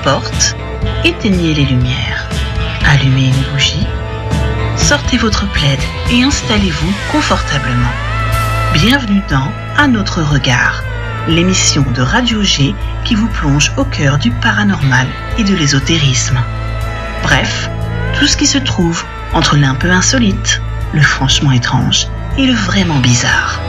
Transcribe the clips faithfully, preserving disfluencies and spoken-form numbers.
porte, éteignez les lumières, allumez une bougie, sortez votre plaid et installez-vous confortablement. Bienvenue dans Un autre regard, l'émission de Radio G qui vous plonge au cœur du paranormal et de l'ésotérisme. Bref, tout ce qui se trouve entre l'un peu insolite, le franchement étrange et le vraiment bizarre.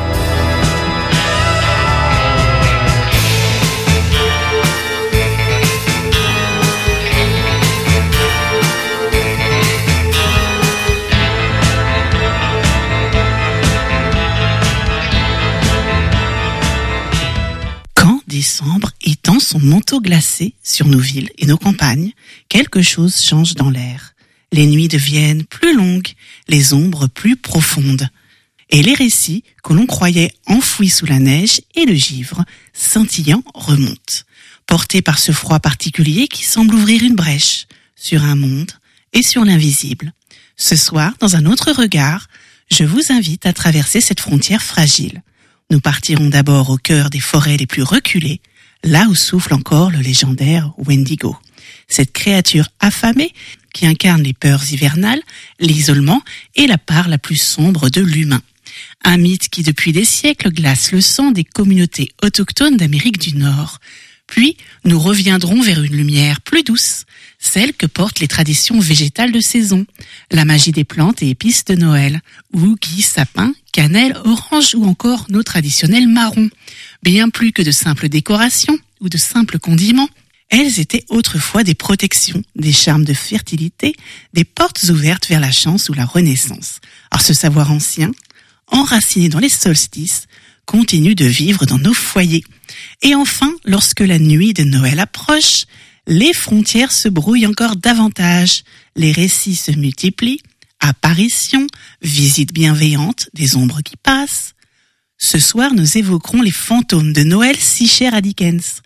Décembre étend son manteau glacé sur nos villes et nos campagnes, quelque chose change dans l'air. Les nuits deviennent plus longues, les ombres plus profondes. Et les récits que l'on croyait enfouis sous la neige et le givre, scintillant, remontent, portés par ce froid particulier qui semble ouvrir une brèche sur un monde et sur l'invisible. Ce soir, dans un autre regard, je vous invite à traverser cette frontière fragile. Nous partirons d'abord au cœur des forêts les plus reculées, là où souffle encore le légendaire Wendigo. Cette créature affamée qui incarne les peurs hivernales, l'isolement et la part la plus sombre de l'humain. Un mythe qui depuis des siècles glace le sang des communautés autochtones d'Amérique du Nord. Puis, nous reviendrons vers une lumière plus douce, celle que portent les traditions végétales de saison, la magie des plantes et épices de Noël, hougie, sapin, cannelle, orange ou encore nos traditionnels marrons. Bien plus que de simples décorations ou de simples condiments, elles étaient autrefois des protections, des charmes de fertilité, des portes ouvertes vers la chance ou la renaissance. Alors ce savoir ancien, enraciné dans les solstices, continue de vivre dans nos foyers. Et enfin, lorsque la nuit de Noël approche, les frontières se brouillent encore davantage, les récits se multiplient, apparitions, visites bienveillantes, des ombres qui passent. Ce soir, nous évoquerons les fantômes de Noël si chers à Dickens.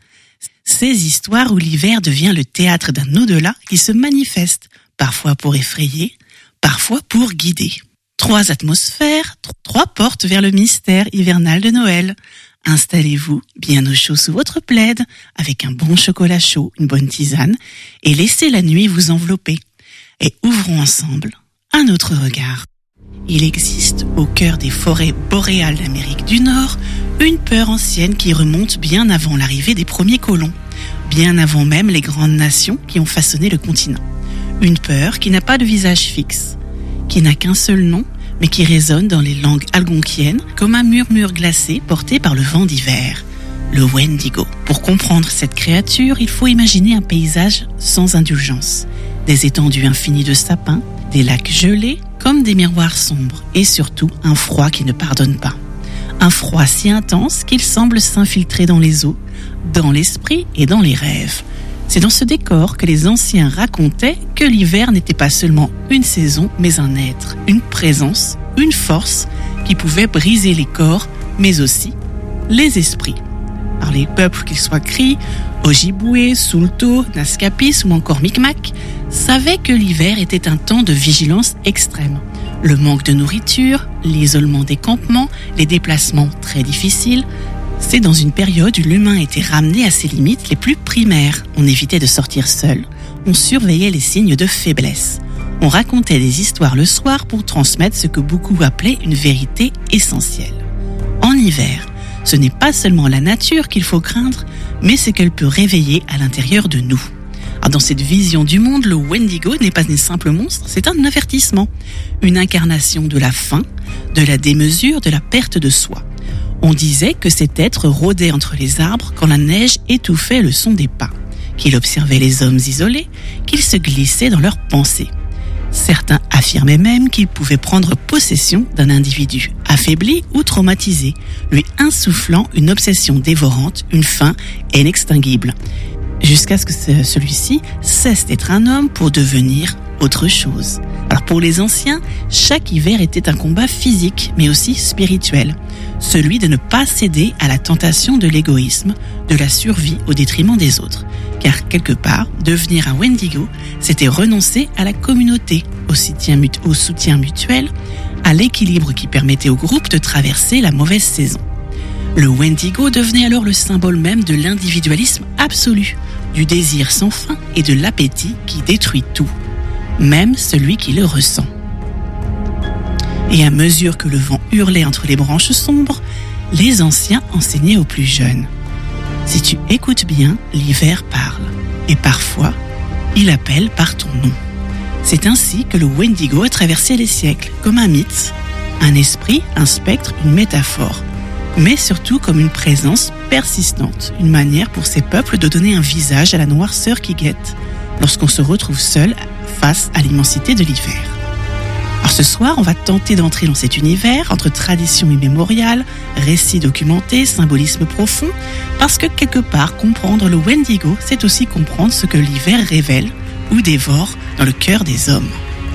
Ces histoires où l'hiver devient le théâtre d'un au-delà qui se manifeste, parfois pour effrayer, parfois pour guider. Trois atmosphères, trois portes vers le mystère hivernal de Noël. Installez-vous bien au chaud sous votre plaid, avec un bon chocolat chaud, une bonne tisane, et laissez la nuit vous envelopper. Et ouvrons ensemble un autre regard. Il existe, au cœur des forêts boréales d'Amérique du Nord, une peur ancienne qui remonte bien avant l'arrivée des premiers colons, bien avant même les grandes nations qui ont façonné le continent. Une peur qui n'a pas de visage fixe, qui n'a qu'un seul nom, mais qui résonne dans les langues algonquiennes comme un murmure glacé porté par le vent d'hiver, le Wendigo. Pour comprendre cette créature, il faut imaginer un paysage sans indulgence, des étendues infinies de sapins, des lacs gelés comme des miroirs sombres, et surtout un froid qui ne pardonne pas. Un froid si intense qu'il semble s'infiltrer dans les os, dans l'esprit et dans les rêves. C'est dans ce décor que les anciens racontaient que l'hiver n'était pas seulement une saison, mais un être, une présence, une force qui pouvait briser les corps, mais aussi les esprits. Alors les peuples, qu'ils soient Cris, Ojibwés, Saulteaux, Naskapis ou encore Micmac, savaient que l'hiver était un temps de vigilance extrême. Le manque de nourriture, l'isolement des campements, les déplacements très difficiles. C'est dans une période où l'humain était ramené à ses limites les plus primaires. On évitait de sortir seul, on surveillait les signes de faiblesse. On racontait des histoires le soir pour transmettre ce que beaucoup appelaient une vérité essentielle. En hiver, ce n'est pas seulement la nature qu'il faut craindre, mais ce qu'elle peut réveiller à l'intérieur de nous. Alors dans cette vision du monde, le Wendigo n'est pas un simple monstre, c'est un avertissement, une incarnation de la faim, de la démesure, de la perte de soi. On disait que cet être rôdait entre les arbres quand la neige étouffait le son des pas, qu'il observait les hommes isolés, qu'il se glissait dans leurs pensées. Certains affirmaient même qu'il pouvait prendre possession d'un individu affaibli ou traumatisé, lui insufflant une obsession dévorante, une faim inextinguible, jusqu'à ce que celui-ci cesse d'être un homme pour devenir autre chose. Alors pour les anciens, chaque hiver était un combat physique, mais aussi spirituel. Celui de ne pas céder à la tentation de l'égoïsme, de la survie au détriment des autres. Car quelque part, devenir un Wendigo, c'était renoncer à la communauté, au soutien, mut- au soutien mutuel, à l'équilibre qui permettait au groupe de traverser la mauvaise saison. Le Wendigo devenait alors le symbole même de l'individualisme absolu. du désir sans fin et de l'appétit qui détruit tout, même celui qui le ressent. Et à mesure que le vent hurlait entre les branches sombres, les anciens enseignaient aux plus jeunes. Si tu écoutes bien, l'hiver parle, et parfois, il appelle par ton nom. C'est ainsi que le Wendigo a traversé les siècles, comme un mythe, un esprit, un spectre, une métaphore, mais surtout comme une présence persistante, une manière pour ces peuples de donner un visage à la noirceur qui guette lorsqu'on se retrouve seul face à l'immensité de l'hiver. Alors ce soir, on va tenter d'entrer dans cet univers entre tradition immémoriale, récits documentés, symbolisme profond, parce que quelque part, comprendre le Wendigo, c'est aussi comprendre ce que l'hiver révèle ou dévore dans le cœur des hommes.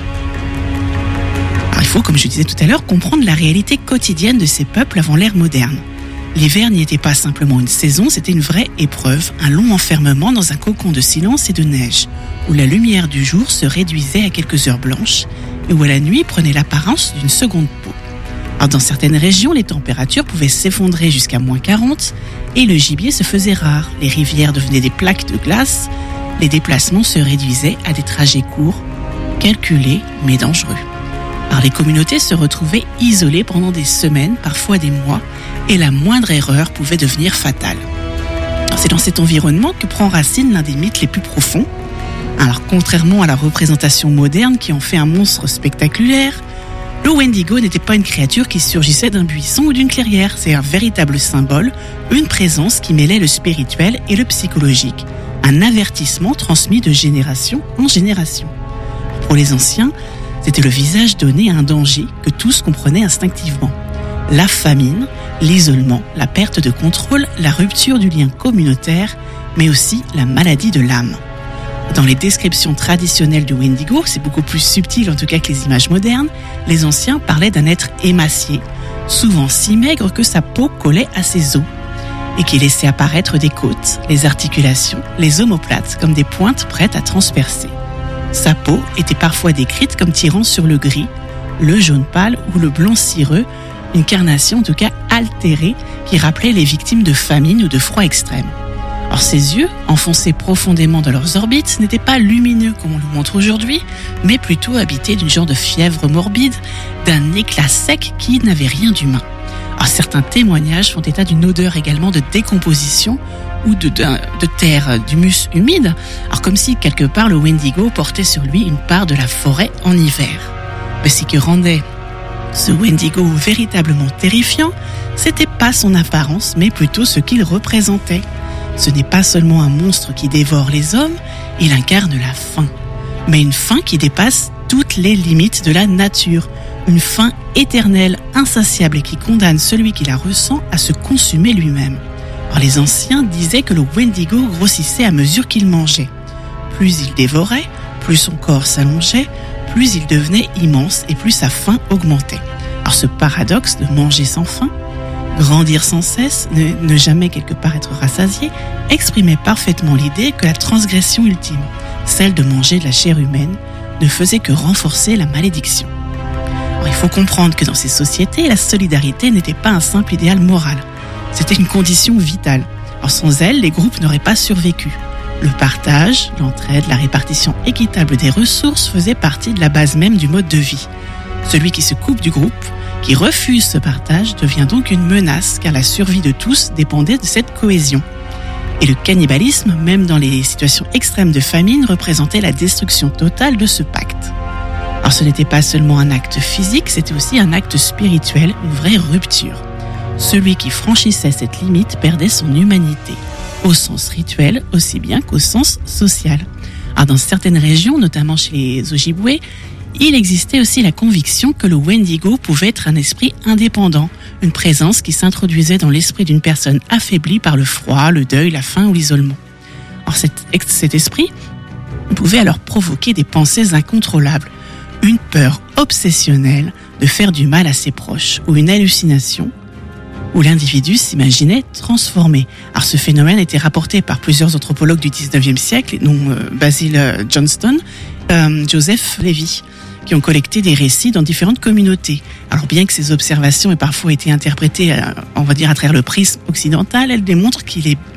Alors il faut, comme je disais tout à l'heure, comprendre la réalité quotidienne de ces peuples avant l'ère moderne. L'hiver n'y était pas simplement une saison, c'était une vraie épreuve, un long enfermement dans un cocon de silence et de neige, où la lumière du jour se réduisait à quelques heures blanches, et où la nuit prenait l'apparence d'une seconde peau. Alors dans certaines régions, les températures pouvaient s'effondrer jusqu'à moins quarante et le gibier se faisait rare. Les rivières devenaient des plaques de glace, les déplacements se réduisaient à des trajets courts, calculés mais dangereux. Alors les communautés se retrouvaient isolées pendant des semaines, parfois des mois, et la moindre erreur pouvait devenir fatale. Alors c'est dans cet environnement que prend racine l'un des mythes les plus profonds. Alors, contrairement à la représentation moderne qui en fait un monstre spectaculaire, le Wendigo n'était pas une créature qui surgissait d'un buisson ou d'une clairière. C'est un véritable symbole, une présence qui mêlait le spirituel et le psychologique, un avertissement transmis de génération en génération. Pour les anciens, c'était le visage donné à un danger que tous comprenaient instinctivement. La famine, l'isolement, la perte de contrôle, la rupture du lien communautaire, mais aussi la maladie de l'âme. Dans les descriptions traditionnelles du Wendigo, c'est beaucoup plus subtil en tout cas que les images modernes, les anciens parlaient d'un être émacié, souvent si maigre que sa peau collait à ses os, et qui laissait apparaître des côtes, les articulations, les omoplates comme des pointes prêtes à transpercer. Sa peau était parfois décrite comme tirant sur le gris, le jaune pâle ou le blanc cireux, une carnation en tout cas altérée qui rappelait les victimes de famine ou de froid extrême. Or, ses yeux, enfoncés profondément dans leurs orbites, n'étaient pas lumineux comme on le montre aujourd'hui, mais plutôt habités d'une genre de fièvre morbide, d'un éclat sec qui n'avait rien d'humain. Alors, certains témoignages font état d'une odeur également de décomposition ou de, de, de terre, d'humus humide, alors comme si quelque part le Wendigo portait sur lui une part de la forêt en hiver. Mais ce qui rendait ce Wendigo véritablement terrifiant, c'était pas son apparence, mais plutôt ce qu'il représentait. Ce n'est pas seulement un monstre qui dévore les hommes, il incarne la faim. Mais une faim qui dépasse toutes les limites de la nature. Une faim éternelle, insatiable et qui condamne celui qui la ressent à se consumer lui-même. Alors les anciens disaient que le Wendigo grossissait à mesure qu'il mangeait. Plus il dévorait, plus son corps s'allongeait, plus il devenait immense et plus sa faim augmentait. Alors ce paradoxe de manger sans faim, grandir sans cesse, ne, ne jamais quelque part être rassasié, exprimait parfaitement l'idée que la transgression ultime, celle de manger de la chair humaine, ne faisait que renforcer la malédiction. Alors, il faut comprendre que dans ces sociétés, la solidarité n'était pas un simple idéal moral. C'était une condition vitale. Alors, sans elle, les groupes n'auraient pas survécu. Le partage, l'entraide, la répartition équitable des ressources faisaient partie de la base même du mode de vie. Celui qui se coupe du groupe, qui refuse ce partage, devient donc une menace car la survie de tous dépendait de cette cohésion. Et le cannibalisme, même dans les situations extrêmes de famine, représentait la destruction totale de ce pacte. Alors ce n'était pas seulement un acte physique, c'était aussi un acte spirituel, une vraie rupture. Celui qui franchissait cette limite perdait son humanité, au sens rituel aussi bien qu'au sens social. Alors dans certaines régions, notamment chez les Ojibwés, il existait aussi la conviction que le Wendigo pouvait être un esprit indépendant, une présence qui s'introduisait dans l'esprit d'une personne affaiblie par le froid, le deuil, la faim ou l'isolement. Or cet, cet esprit pouvait alors provoquer des pensées incontrôlables, une peur obsessionnelle de faire du mal à ses proches ou une hallucination où l'individu s'imaginait transformé. Alors ce phénomène était rapporté par plusieurs anthropologues du dix-neuvième siècle, dont euh, Basil Johnston, euh, Joseph Lévy, qui ont collecté des récits dans différentes communautés. Alors bien que ces observations aient parfois été interprétées, on va dire, à travers le prisme occidental, elles démontrent qu'il est,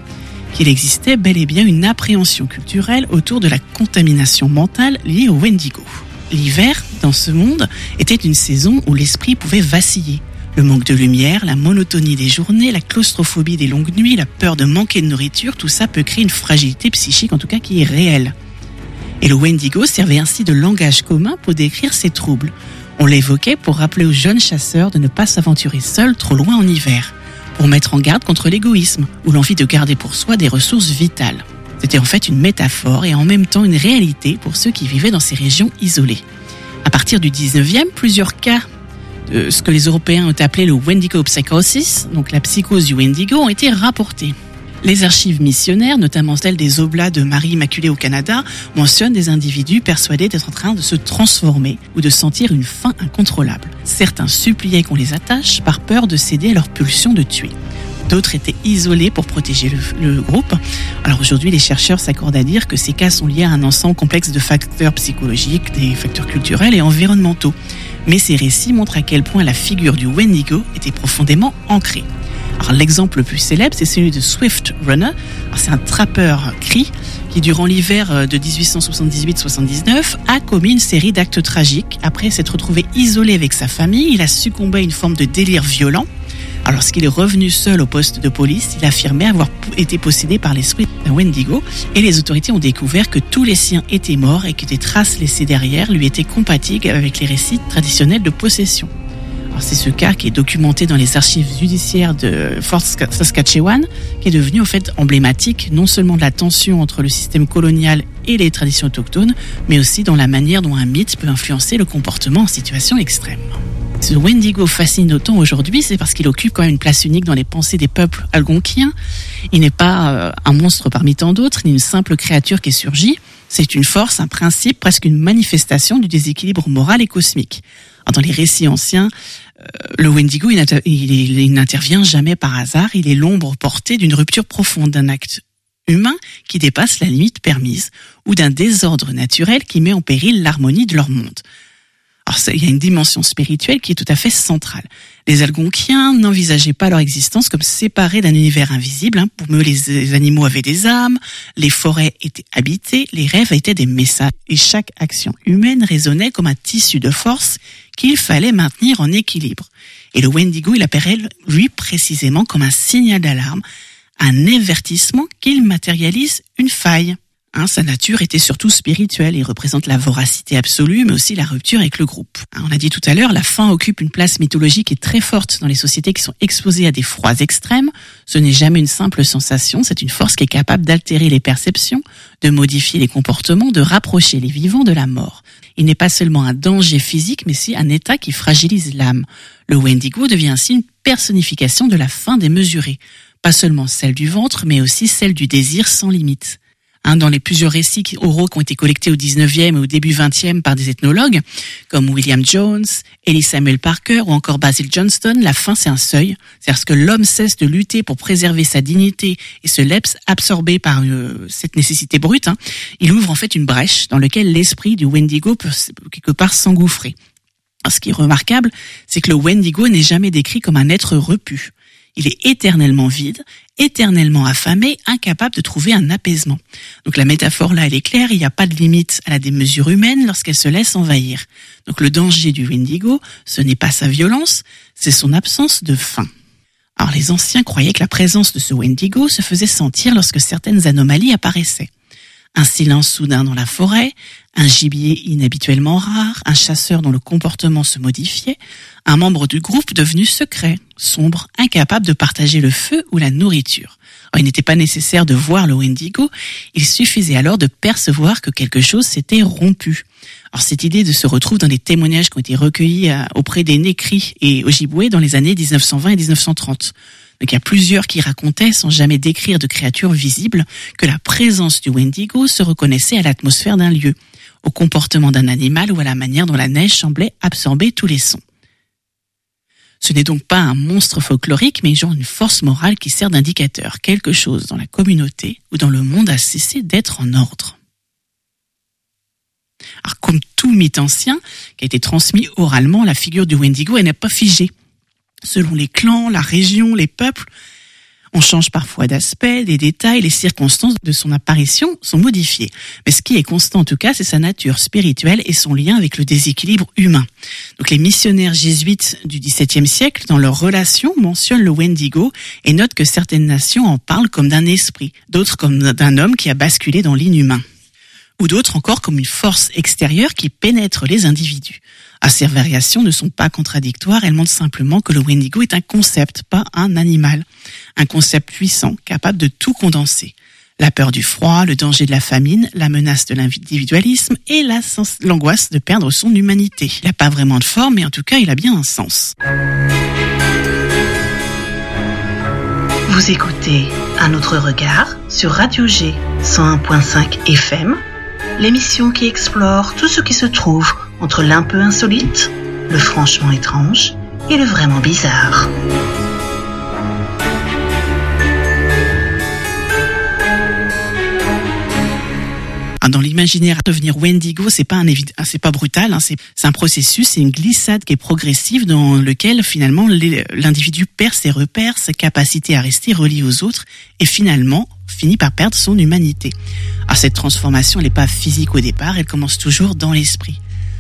qu'il existait bel et bien une appréhension culturelle autour de la contamination mentale liée au Wendigo. L'hiver, dans ce monde, était une saison où l'esprit pouvait vaciller. Le manque de lumière, la monotonie des journées, la claustrophobie des longues nuits, la peur de manquer de nourriture, tout ça peut créer une fragilité psychique, en tout cas qui est réelle. Et le Wendigo servait ainsi de langage commun pour décrire ces troubles. On l'évoquait pour rappeler aux jeunes chasseurs de ne pas s'aventurer seuls trop loin en hiver, pour mettre en garde contre l'égoïsme ou l'envie de garder pour soi des ressources vitales. C'était en fait une métaphore et en même temps une réalité pour ceux qui vivaient dans ces régions isolées. À partir du dix-neuvième, plusieurs cas de ce que les Européens ont appelé le Wendigo Psychosis, donc la psychose du Wendigo, ont été rapportés. Les archives missionnaires, notamment celles des Oblats de Marie Immaculée au Canada, mentionnent des individus persuadés d'être en train de se transformer ou de sentir une faim incontrôlable. Certains suppliaient qu'on les attache par peur de céder à leur pulsion de tuer. D'autres étaient isolés pour protéger le, le groupe. Alors aujourd'hui, les chercheurs s'accordent à dire que ces cas sont liés à un ensemble complexe de facteurs psychologiques, des facteurs culturels et environnementaux. Mais ces récits montrent à quel point la figure du Wendigo était profondément ancrée. Alors, l'exemple le plus célèbre, c'est celui de Swift Runner. Alors, c'est un trappeur cri qui, durant l'hiver de dix-huit cent soixante-dix-huit soixante-dix-neuf, a commis une série d'actes tragiques. Après s'être retrouvé isolé avec sa famille, il a succombé à une forme de délire violent. Alors, lorsqu'il est revenu seul au poste de police, il affirmait avoir été possédé par l'esprit d'un Wendigo et les autorités ont découvert que tous les siens étaient morts et que des traces laissées derrière lui étaient compatibles avec les récits traditionnels de possession. Alors, c'est ce cas qui est documenté dans les archives judiciaires de Fort Saskatchewan, qui est devenu en fait emblématique non seulement de la tension entre le système colonial et les traditions autochtones, mais aussi dans la manière dont un mythe peut influencer le comportement en situation extrême. Ce Wendigo fascine autant aujourd'hui, c'est parce qu'il occupe quand même une place unique dans les pensées des peuples algonquiens. Il n'est pas euh, un monstre parmi tant d'autres, ni une simple créature qui est surgie. C'est une force, un principe, presque une manifestation du déséquilibre moral et cosmique. Alors, dans les récits anciens, euh, le Wendigo, il, n'inter- il, il, il n'intervient jamais par hasard. Il est l'ombre portée d'une rupture profonde, d'un acte humain qui dépasse la limite permise, ou d'un désordre naturel qui met en péril l'harmonie de leur monde. Alors, ça, il y a une dimension spirituelle qui est tout à fait centrale. Les Algonquiens n'envisageaient pas leur existence comme séparée d'un univers invisible. Hein. Pour eux, les, les animaux avaient des âmes, les forêts étaient habitées, les rêves étaient des messages. Et chaque action humaine résonnait comme un tissu de force qu'il fallait maintenir en équilibre. Et le Wendigo, il apparaît, lui, précisément comme un signal d'alarme, un avertissement qu'il matérialise une faille. Hein, sa nature était surtout spirituelle. Il représente la voracité absolue, mais aussi la rupture avec le groupe. Hein, on l'a dit tout à l'heure, la faim occupe une place mythologique et très forte dans les sociétés qui sont exposées à des froids extrêmes. Ce n'est jamais une simple sensation, c'est une force qui est capable d'altérer les perceptions, de modifier les comportements, de rapprocher les vivants de la mort. Il n'est pas seulement un danger physique, mais aussi un état qui fragilise l'âme. Le Wendigo devient ainsi une personnification de la faim démesurée. Pas seulement celle du ventre, mais aussi celle du désir sans limite. Hein, dans les plusieurs récits oraux qui ont été collectés au dix-neuvième et au début vingtième par des ethnologues, comme William Jones, Ellie Samuel Parker ou encore Basil Johnston, la faim c'est un seuil. C'est-à-dire que l'homme cesse de lutter pour préserver sa dignité et se laisse absorber par euh, cette nécessité brute. Hein, il ouvre en fait une brèche dans laquelle l'esprit du Wendigo peut quelque part s'engouffrer. Alors, ce qui est remarquable, c'est que le Wendigo n'est jamais décrit comme un être repu. Il est éternellement vide, éternellement affamé, incapable de trouver un apaisement. Donc la métaphore là, elle est claire, il n'y a pas de limite à la démesure humaine lorsqu'elle se laisse envahir. Donc le danger du Wendigo, ce n'est pas sa violence, c'est son absence de faim. Alors les anciens croyaient que la présence de ce Wendigo se faisait sentir lorsque certaines anomalies apparaissaient. Un silence soudain dans la forêt, un gibier inhabituellement rare, un chasseur dont le comportement se modifiait, un membre du groupe devenu secret, sombre, incapable de partager le feu ou la nourriture. Alors, il n'était pas nécessaire de voir le Wendigo, il suffisait alors de percevoir que quelque chose s'était rompu. Alors cette idée de se retrouve dans les témoignages qui ont été recueillis auprès des Nécris et Ojibwés dans les années dix-neuf cent vingt et dix-neuf cent trente. Donc il y a plusieurs qui racontaient, sans jamais décrire de créature visible, que la présence du Wendigo se reconnaissait à l'atmosphère d'un lieu, au comportement d'un animal ou à la manière dont la neige semblait absorber tous les sons. Ce n'est donc pas un monstre folklorique, mais genre une force morale qui sert d'indicateur. Quelque chose dans la communauté ou dans le monde a cessé d'être en ordre. Alors comme tout mythe ancien qui a été transmis oralement, la figure du Wendigo elle n'est pas figée. Selon les clans, la région, les peuples, On change parfois d'aspect, des détails, les circonstances de son apparition sont modifiées. Mais ce qui est constant en tout cas, c'est sa nature spirituelle et son lien avec le déséquilibre humain. Donc les missionnaires jésuites du dix-septième siècle, dans leurs relations, mentionnent le Wendigo et notent que certaines nations en parlent comme d'un esprit, d'autres comme d'un homme qui a basculé dans l'inhumain, ou d'autres encore comme une force extérieure qui pénètre les individus. Ah, ces variations ne sont pas contradictoires, elles montrent simplement que le Wendigo est un concept, pas un animal. Un concept puissant, capable de tout condenser. La peur du froid, le danger de la famine, la menace de l'individualisme et la sens- l'angoisse de perdre son humanité. Il n'a pas vraiment de forme, mais en tout cas, il a bien un sens. Vous écoutez Un autre regard sur Radio G cent un virgule cinq F M, l'émission qui explore tout ce qui se trouve entre l'un peu insolite, le franchement étrange et le vraiment bizarre. Dans l'imaginaire, devenir Wendigo, c'est pas un évi- c'est pas brutal, hein, c'est, c'est un processus, c'est une glissade qui est progressive dans lequel finalement les, l'individu perd ses repères, sa capacité à rester relié aux autres et finalement finit par perdre son humanité. Alors cette transformation, elle n'est pas physique au départ, elle commence toujours dans l'esprit.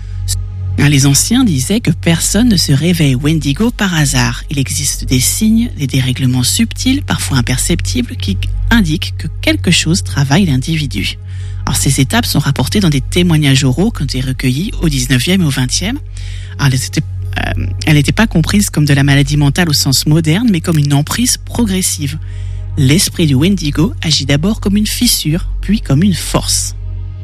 Les anciens disaient que personne ne se réveille Wendigo par hasard. Il existe des signes, des dérèglements subtils, parfois imperceptibles, qui indiquent que quelque chose travaille l'individu. Alors ces étapes sont rapportées dans des témoignages oraux qui ont été recueillis au dix-neuvième et au vingtième. Alors elles n'étaient euh, elles n'étaient pas comprises comme de la maladie mentale au sens moderne, mais comme une emprise progressive. L'esprit du Wendigo agit d'abord comme une fissure, puis comme une force.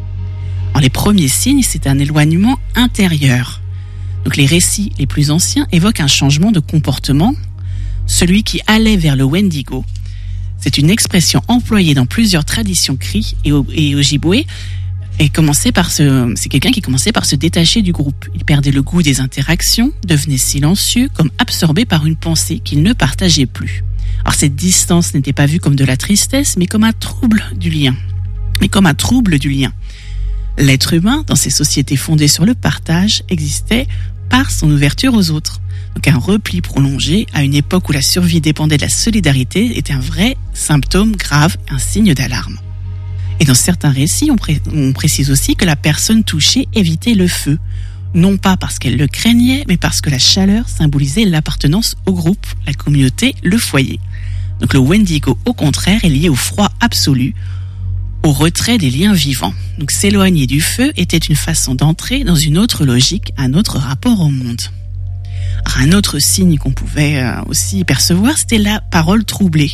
Alors, les premiers signes, c'est un éloignement intérieur. Donc les récits les plus anciens évoquent un changement de comportement, celui qui allait vers le Wendigo. C'est une expression employée dans plusieurs traditions cri et, et Ojibwe, et commençait par se, c'est quelqu'un qui commençait par se détacher du groupe. Il perdait le goût des interactions, devenait silencieux, comme absorbé par une pensée qu'il ne partageait plus. Alors cette distance n'était pas vue comme de la tristesse, mais comme un trouble du lien. Mais comme un trouble du lien. L'être humain, dans ces sociétés fondées sur le partage, existait par son ouverture aux autres. Donc un repli prolongé à une époque où la survie dépendait de la solidarité était un vrai symptôme grave, un signe d'alarme. Et dans certains récits, on, pré- on précise aussi que la personne touchée évitait le feu, non pas parce qu'elle le craignait, mais parce que la chaleur symbolisait l'appartenance au groupe, la communauté, le foyer. Donc le Wendigo, au contraire, est lié au froid absolu, au retrait des liens vivants. Donc s'éloigner du feu était une façon d'entrer dans une autre logique, un autre rapport au monde. Alors, un autre signe qu'on pouvait aussi percevoir, c'était la parole troublée.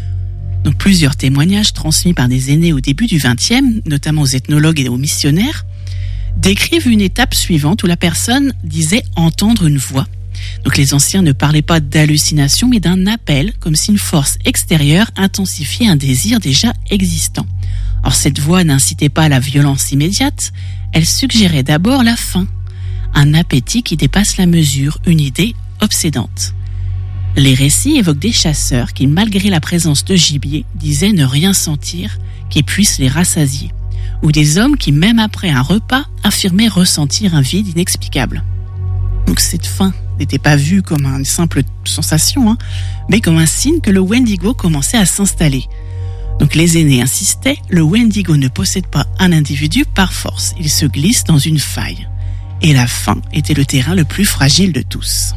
Donc plusieurs témoignages transmis par des aînés au début du vingtième, notamment aux ethnologues et aux missionnaires, décrivent une étape suivante où la personne disait entendre une voix. Donc les anciens ne parlaient pas d'hallucination, mais d'un appel, comme si une force extérieure intensifiait un désir déjà existant. Or cette voix n'incitait pas à la violence immédiate, elle suggérait d'abord la faim, un appétit qui dépasse la mesure, une idée obsédante. Les récits évoquent des chasseurs qui, malgré la présence de gibier, disaient ne rien sentir qui puisse les rassasier, ou des hommes qui, même après un repas, affirmaient ressentir un vide inexplicable. Donc cette faim n'était pas vue comme une simple sensation, hein, mais comme un signe que le Wendigo commençait à s'installer. Donc les aînés insistaient, le Wendigo ne possède pas un individu par force, il se glisse dans une faille. Et la faim était le terrain le plus fragile de tous.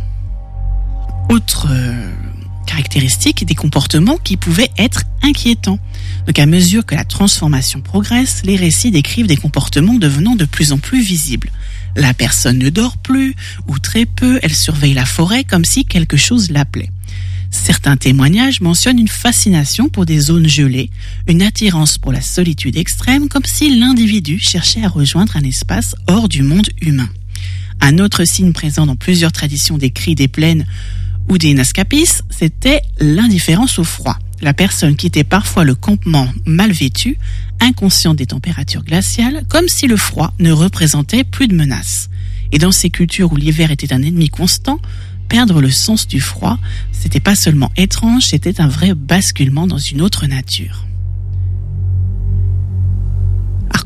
Autre euh, caractéristique des comportements qui pouvaient être inquiétants. Donc à mesure que la transformation progresse, les récits décrivent des comportements devenant de plus en plus visibles. La personne ne dort plus, ou très peu, elle surveille la forêt comme si quelque chose l'appelait. Certains témoignages mentionnent une fascination pour des zones gelées, une attirance pour la solitude extrême, comme si l'individu cherchait à rejoindre un espace hors du monde humain. Un autre signe présent dans plusieurs traditions des cris des plaines ou des Naskapis, c'était l'indifférence au froid. La personne quittait parfois le campement mal vêtue, inconsciente des températures glaciales, comme si le froid ne représentait plus de menace. Et dans ces cultures où l'hiver était un ennemi constant, perdre le sens du froid, c'était pas seulement étrange, c'était un vrai basculement dans une autre nature. Alors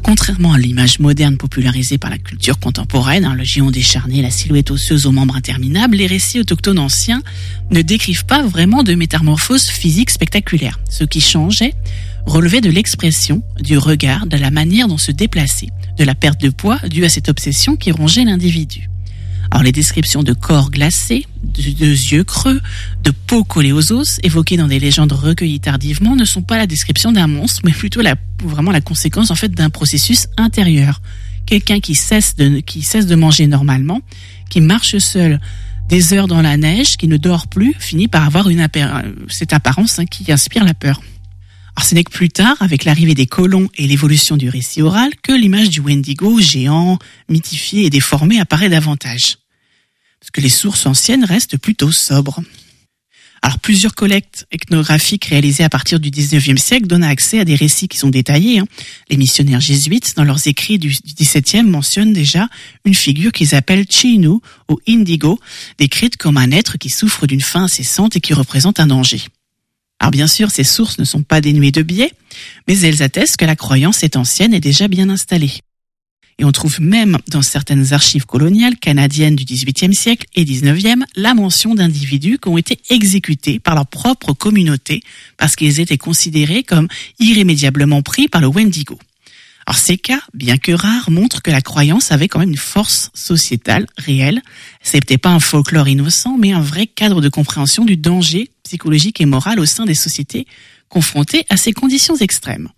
contrairement à l'image moderne popularisée par la culture contemporaine, hein, le géant décharné, la silhouette osseuse aux membres interminables, les récits autochtones anciens ne décrivent pas vraiment de métamorphose physique spectaculaire. Ce qui changeait relevait de l'expression, du regard, de la manière dont se déplacer, de la perte de poids due à cette obsession qui rongeait l'individu. Alors les descriptions de corps glacés, de, de yeux creux, de peau collée aux os, évoquées dans des légendes recueillies tardivement, ne sont pas la description d'un monstre, mais plutôt la, vraiment la conséquence en fait d'un processus intérieur. Quelqu'un qui cesse de, qui cesse de manger normalement, qui marche seul des heures dans la neige, qui ne dort plus, finit par avoir une appar- cette apparence hein, qui inspire la peur. Alors ce n'est que plus tard, avec l'arrivée des colons et l'évolution du récit oral, que l'image du Wendigo, géant, mythifié et déformé, apparaît davantage. Parce que les sources anciennes restent plutôt sobres. Alors plusieurs collectes ethnographiques réalisées à partir du dix-neuvième siècle donnent accès à des récits qui sont détaillés. Hein. Les missionnaires jésuites, dans leurs écrits du dix-septième, mentionnent déjà une figure qu'ils appellent Chinu ou Indigo, décrite comme un être qui souffre d'une faim incessante et qui représente un danger. Alors bien sûr, ces sources ne sont pas dénuées de biais, mais elles attestent que la croyance est ancienne et déjà bien installée. Et on trouve même dans certaines archives coloniales canadiennes du dix-huitième siècle et dix-neuvième la mention d'individus qui ont été exécutés par leur propre communauté parce qu'ils étaient considérés comme irrémédiablement pris par le Wendigo. Alors ces cas, bien que rares, montrent que la croyance avait quand même une force sociétale réelle. C'était pas un folklore innocent, mais un vrai cadre de compréhension du danger psychologique et moral au sein des sociétés confrontées à ces conditions extrêmes.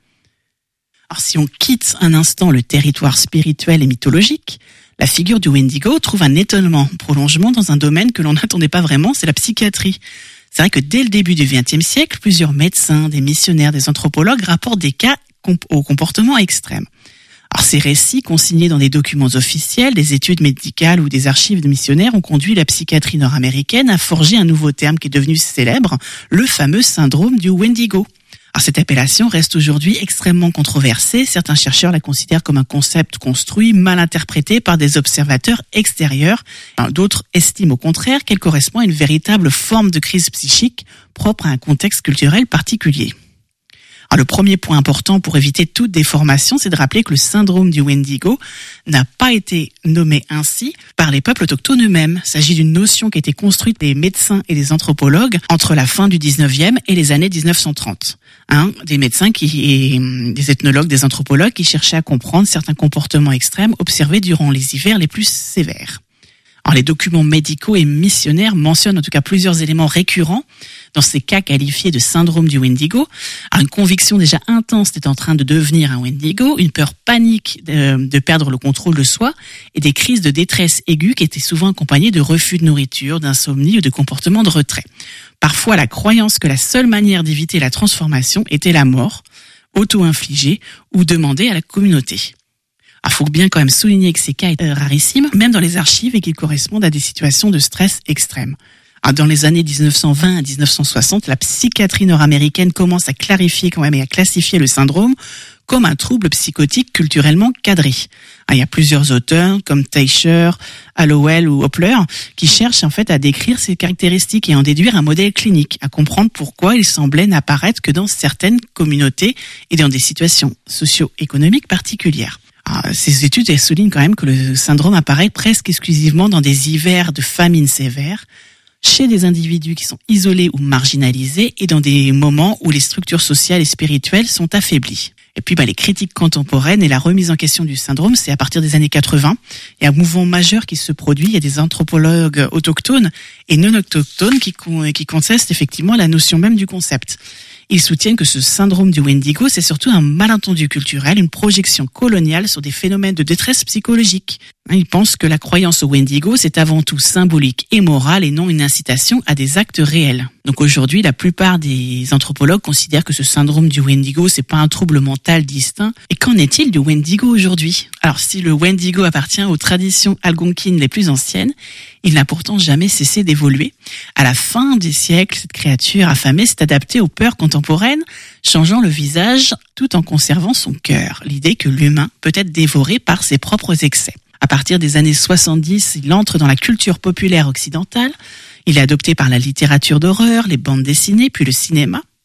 Alors si on quitte un instant le territoire spirituel et mythologique, la figure du Wendigo trouve un étonnant prolongement dans un domaine que l'on n'attendait pas vraiment, c'est la psychiatrie. C'est vrai que dès le début du vingtième siècle, plusieurs médecins, des missionnaires, des anthropologues rapportent des cas comp- au comportement extrême. Alors ces récits, consignés dans des documents officiels, des études médicales ou des archives de missionnaires, ont conduit la psychiatrie nord-américaine à forger un nouveau terme qui est devenu célèbre, le fameux syndrome du Wendigo. Alors cette appellation reste aujourd'hui extrêmement controversée. Certains chercheurs la considèrent comme un concept construit, mal interprété par des observateurs extérieurs. D'autres estiment au contraire qu'elle correspond à une véritable forme de crise psychique propre à un contexte culturel particulier. Alors le premier point important pour éviter toute déformation, c'est de rappeler que le syndrome du Wendigo n'a pas été nommé ainsi par les peuples autochtones eux-mêmes. Il s'agit d'une notion qui a été construite par des médecins et des anthropologues entre la fin du dix-neuvième et les années dix-neuf cent trente. Hein, des médecins qui, et des ethnologues, des anthropologues qui cherchaient à comprendre certains comportements extrêmes observés durant les hivers les plus sévères. Alors, les documents médicaux et missionnaires mentionnent en tout cas plusieurs éléments récurrents dans ces cas qualifiés de syndrome du Wendigo. Alors, une conviction déjà intense d'être en train de devenir un Wendigo, une peur panique de, de perdre le contrôle de soi et des crises de détresse aiguës qui étaient souvent accompagnées de refus de nourriture, d'insomnie ou de comportements de retrait. Parfois, la croyance que la seule manière d'éviter la transformation était la mort, auto-infligée ou demandée à la communauté. Il faut bien quand même souligner que ces cas sont rarissimes, même dans les archives, et qu'ils correspondent à des situations de stress extrême. Alors, dans les années dix-neuf cent vingt à dix-neuf cent soixante, la psychiatrie nord-américaine commence à clarifier quand même et à classifier le syndrome comme un trouble psychotique culturellement cadré. Il y a plusieurs auteurs comme Teicher, Hallowell ou Hopler qui cherchent en fait à décrire ces caractéristiques et à en déduire un modèle clinique, à comprendre pourquoi il semblait n'apparaître que dans certaines communautés et dans des situations socio-économiques particulières. Alors, ces études elles soulignent quand même que le syndrome apparaît presque exclusivement dans des hivers de famine sévère, chez des individus qui sont isolés ou marginalisés et dans des moments où les structures sociales et spirituelles sont affaiblies. Et puis bah, les critiques contemporaines et la remise en question du syndrome, c'est à partir des années quatre-vingts. Il y a un mouvement majeur qui se produit, il y a des anthropologues autochtones et non autochtones qui, qui contestent effectivement la notion même du concept. Ils soutiennent que ce syndrome du Wendigo, c'est surtout un malentendu culturel, une projection coloniale sur des phénomènes de détresse psychologique. Ils pensent que la croyance au Wendigo, c'est avant tout symbolique et morale et non une incitation à des actes réels. Donc aujourd'hui, la plupart des anthropologues considèrent que ce syndrome du Wendigo, c'est pas un trouble mental distinct. Et qu'en est-il du Wendigo aujourd'hui? Alors si le Wendigo appartient aux traditions algonquines les plus anciennes, il n'a pourtant jamais cessé d'évoluer. À la fin des siècles, cette créature affamée s'est adaptée aux peurs contemporaines, changeant le visage tout en conservant son cœur. L'idée que l'humain peut être dévoré par ses propres excès. À partir des années soixante-dix, il entre dans la culture populaire occidentale. Il est adopté par la littérature d'horreur, les bandes dessinées, puis le cinéma.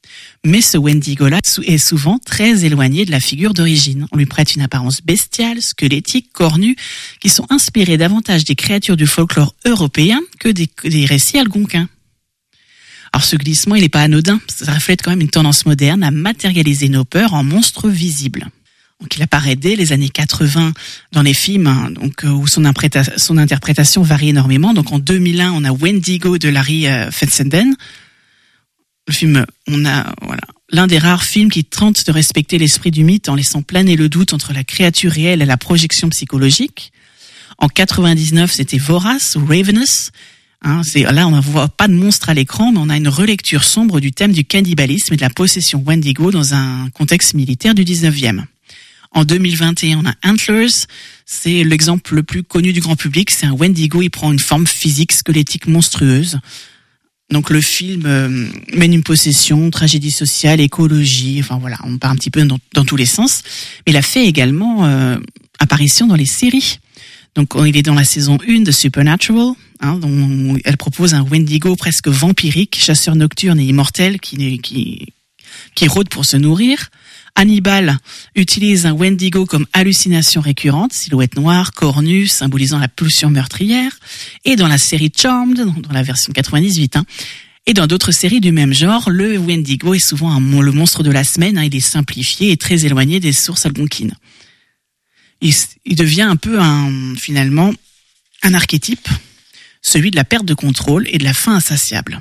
Mais ce Wendigo-là est souvent très éloigné de la figure d'origine. On lui prête une apparence bestiale, squelettique, cornue, qui sont inspirées davantage des créatures du folklore européen que des, des récits algonquins. Alors ce glissement, il n'est pas anodin. Ça reflète quand même une tendance moderne à matérialiser nos peurs en monstres visibles. Donc, il apparaît dès les années quatre-vingts dans les films, hein, donc où son, son interprétation varie énormément. Donc en deux mille un, on a Wendigo de Larry euh, Fessenden. Le film, on a voilà l'un des rares films qui tente de respecter l'esprit du mythe en laissant planer le doute entre la créature réelle et la projection psychologique. En quatre-vingt-dix-neuf, c'était Vorace ou Ravenous. Hein, c'est, là, on ne voit pas de monstre à l'écran, mais on a une relecture sombre du thème du cannibalisme et de la possession Wendigo dans un contexte militaire du dix-neuvième. En deux mille vingt et un, on a Antlers. C'est l'exemple le plus connu du grand public. C'est un Wendigo, il prend une forme physique squelettique monstrueuse. Donc le film euh, mène une possession, tragédie sociale, écologie, enfin voilà, on part un petit peu dans, dans tous les sens. Mais il a fait également euh, apparition dans les séries. Donc il est dans la saison un de Supernatural, hein, dont elle propose un Wendigo presque vampirique, chasseur nocturne et immortel qui, qui, qui rôde pour se nourrir. Hannibal utilise un Wendigo comme hallucination récurrente, silhouette noire, cornue, symbolisant la pulsion meurtrière. Et dans la série Charmed, dans la version quatre-vingt-dix-huit, hein, et dans d'autres séries du même genre, le Wendigo est souvent un, le monstre de la semaine, hein, il est simplifié et très éloigné des sources algonquines. Il, il devient un peu un, finalement, un archétype, celui de la perte de contrôle et de la faim insatiable.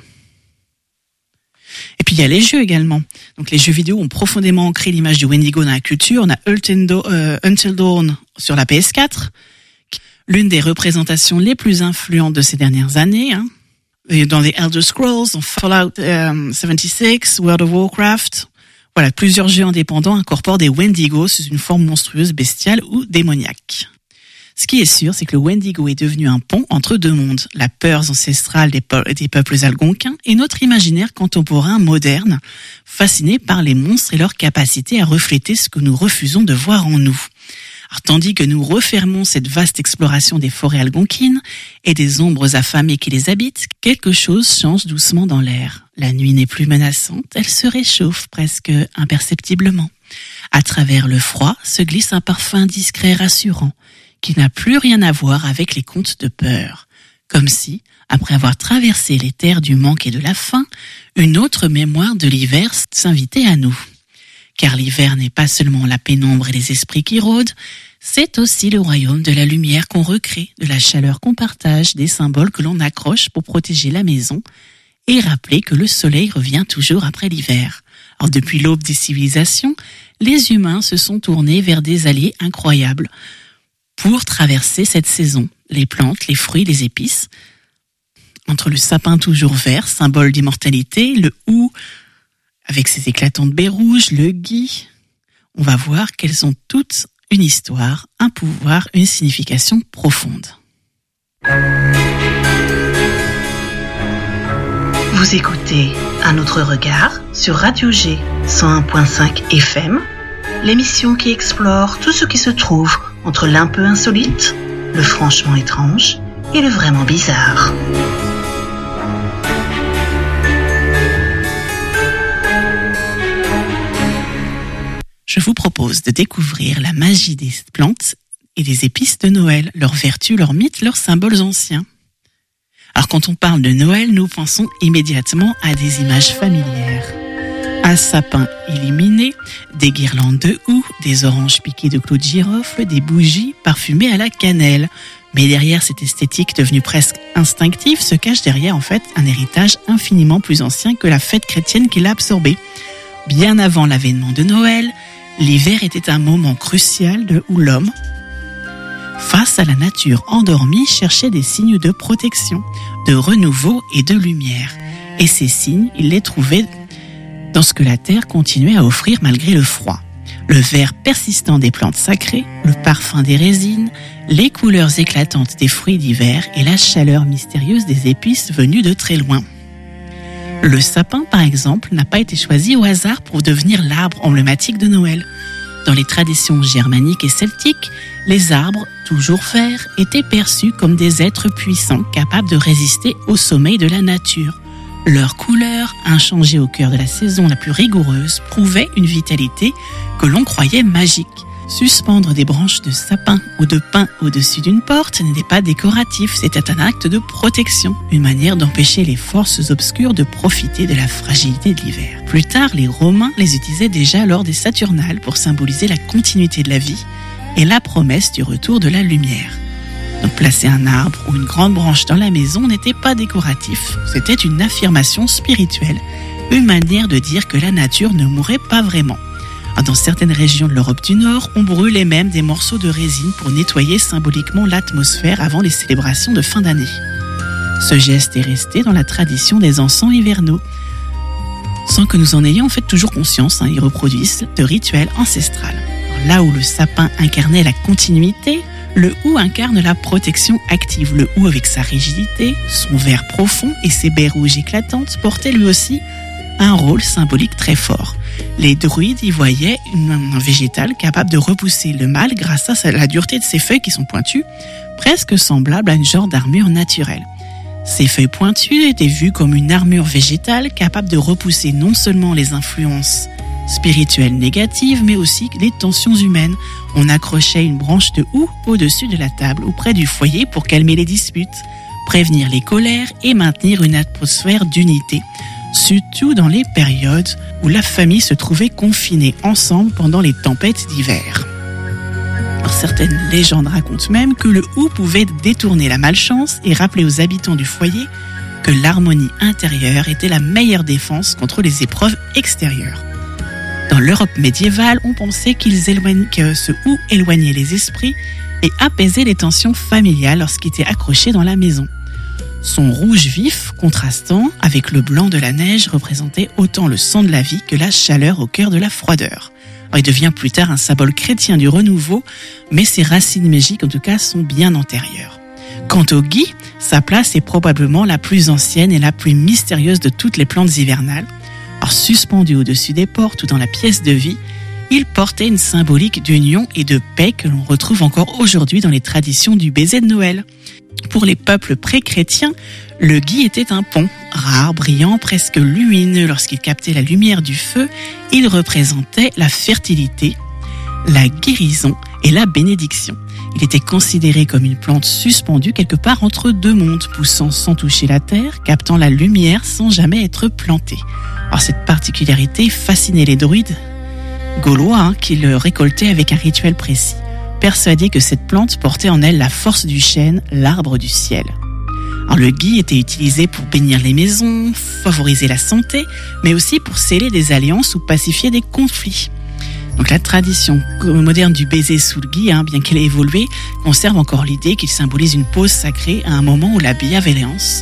Et puis il y a les jeux également. Donc les jeux vidéo ont profondément ancré l'image du Wendigo dans la culture. On a Until Dawn, euh, Until Dawn sur la P S quatre, l'une des représentations les plus influentes de ces dernières années. Hein. Et dans les Elder Scrolls, dans Fallout euh, soixante-six, World of Warcraft. Voilà, plusieurs jeux indépendants incorporent des Wendigos sous une forme monstrueuse, bestiale ou démoniaque. Ce qui est sûr, c'est que le Wendigo est devenu un pont entre deux mondes, la peur ancestrale des, pe- des peuples algonquins et notre imaginaire contemporain moderne, fasciné par les monstres et leur capacité à refléter ce que nous refusons de voir en nous. Alors, tandis que nous refermons cette vaste exploration des forêts algonquines et des ombres affamées qui les habitent, quelque chose change doucement dans l'air. La nuit n'est plus menaçante, elle se réchauffe presque imperceptiblement. À travers le froid se glisse un parfum discret rassurant, qui n'a plus rien à voir avec les contes de peur. Comme si, après avoir traversé les terres du manque et de la faim, une autre mémoire de l'hiver s'invitait à nous. Car l'hiver n'est pas seulement la pénombre et les esprits qui rôdent, c'est aussi le royaume de la lumière qu'on recrée, de la chaleur qu'on partage, des symboles que l'on accroche pour protéger la maison et rappeler que le soleil revient toujours après l'hiver. Alors depuis l'aube des civilisations, les humains se sont tournés vers des alliés incroyables pour traverser cette saison, les plantes, les fruits, les épices. Entre le sapin toujours vert, symbole d'immortalité, le hou, avec ses éclatantes baies rouges, le gui, on va voir qu'elles ont toutes une histoire, un pouvoir, une signification profonde. Vous écoutez Un autre regard sur Radio G cent un virgule cinq F M, l'émission qui explore tout ce qui se trouve entre l'un peu insolite, le franchement étrange et le vraiment bizarre. Je vous propose de découvrir la magie des plantes et des épices de Noël, leurs vertus, leurs mythes, leurs symboles anciens. Alors quand on parle de Noël, nous pensons immédiatement à des images familières. Un sapin illuminé, des guirlandes de houx, des oranges piquées de clous de girofle, des bougies parfumées à la cannelle. Mais derrière cette esthétique devenue presque instinctive se cache derrière en fait un héritage infiniment plus ancien que la fête chrétienne qui l'a absorbé. Bien avant l'avènement de Noël, l'hiver était un moment crucial de où l'homme, face à la nature endormie, cherchait des signes de protection, de renouveau et de lumière. Et ces signes, il les trouvait dans ce que la terre continuait à offrir malgré le froid. Le vert persistant des plantes sacrées, le parfum des résines, les couleurs éclatantes des fruits d'hiver et la chaleur mystérieuse des épices venues de très loin. Le sapin, par exemple, n'a pas été choisi au hasard pour devenir l'arbre emblématique de Noël. Dans les traditions germaniques et celtiques, les arbres, toujours verts, étaient perçus comme des êtres puissants capables de résister au sommeil de la nature. Leur couleur, inchangée au cœur de la saison la plus rigoureuse, prouvait une vitalité que l'on croyait magique. Suspendre des branches de sapin ou de pin au-dessus d'une porte n'était pas décoratif, c'était un acte de protection, une manière d'empêcher les forces obscures de profiter de la fragilité de l'hiver. Plus tard, les Romains les utilisaient déjà lors des Saturnales pour symboliser la continuité de la vie et la promesse du retour de la lumière. Donc placer un arbre ou une grande branche dans la maison n'était pas décoratif, c'était une affirmation spirituelle, une manière de dire que la nature ne mourrait pas vraiment. Dans certaines régions de l'Europe du Nord, on brûlait même des morceaux de résine pour nettoyer symboliquement l'atmosphère avant les célébrations de fin d'année. Ce geste est resté dans la tradition des encens hivernaux, sans que nous en ayons en fait toujours conscience, hein, ils reproduisent ce rituel ancestral. Alors, là où le sapin incarnait la continuité, le hou incarne la protection active. Le hou, avec sa rigidité, son vert profond et ses baies rouges éclatantes, portait lui aussi un rôle symbolique très fort. Les druides y voyaient un végétal capable de repousser le mal grâce à la dureté de ses feuilles qui sont pointues, presque semblable à une genre d'armure naturelle. Ces feuilles pointues étaient vues comme une armure végétale capable de repousser non seulement les influences spirituelles négatives, mais aussi les tensions humaines. On accrochait une branche de houx au-dessus de la table ou près du foyer pour calmer les disputes, prévenir les colères et maintenir une atmosphère d'unité, surtout dans les périodes où la famille se trouvait confinée ensemble pendant les tempêtes d'hiver. Alors, certaines légendes racontent même que le houx pouvait détourner la malchance et rappeler aux habitants du foyer que l'harmonie intérieure était la meilleure défense contre les épreuves extérieures. Dans l'Europe médiévale, on pensait qu'ils éloignent, que ce houx éloignait les esprits et apaisait les tensions familiales lorsqu'il était accroché dans la maison. Son rouge vif, contrastant avec le blanc de la neige, représentait autant le sang de la vie que la chaleur au cœur de la froideur. Alors, il devient plus tard un symbole chrétien du renouveau, mais ses racines magiques en tout cas sont bien antérieures. Quant au gui, sa place est probablement la plus ancienne et la plus mystérieuse de toutes les plantes hivernales. Alors, suspendu au-dessus des portes ou dans la pièce de vie, il portait une symbolique d'union et de paix que l'on retrouve encore aujourd'hui dans les traditions du baiser de Noël. Pour les peuples pré-chrétiens, le gui était un pont, rare, brillant, presque lumineux. Lorsqu'il captait la lumière du feu, il représentait la fertilité, la guérison et la bénédiction. Il était considéré comme une plante suspendue quelque part entre deux mondes, poussant sans toucher la terre, captant la lumière sans jamais être plantée. Alors cette particularité fascinait les druides gaulois hein, qui le récoltaient avec un rituel précis, persuadés que cette plante portait en elle la force du chêne, l'arbre du ciel. Alors le gui était utilisé pour bénir les maisons, favoriser la santé, mais aussi pour sceller des alliances ou pacifier des conflits. Donc la tradition moderne du baiser sous le gui, hein, bien qu'elle ait évolué, conserve encore l'idée qu'il symbolise une pause sacrée à un moment où la bienveillance,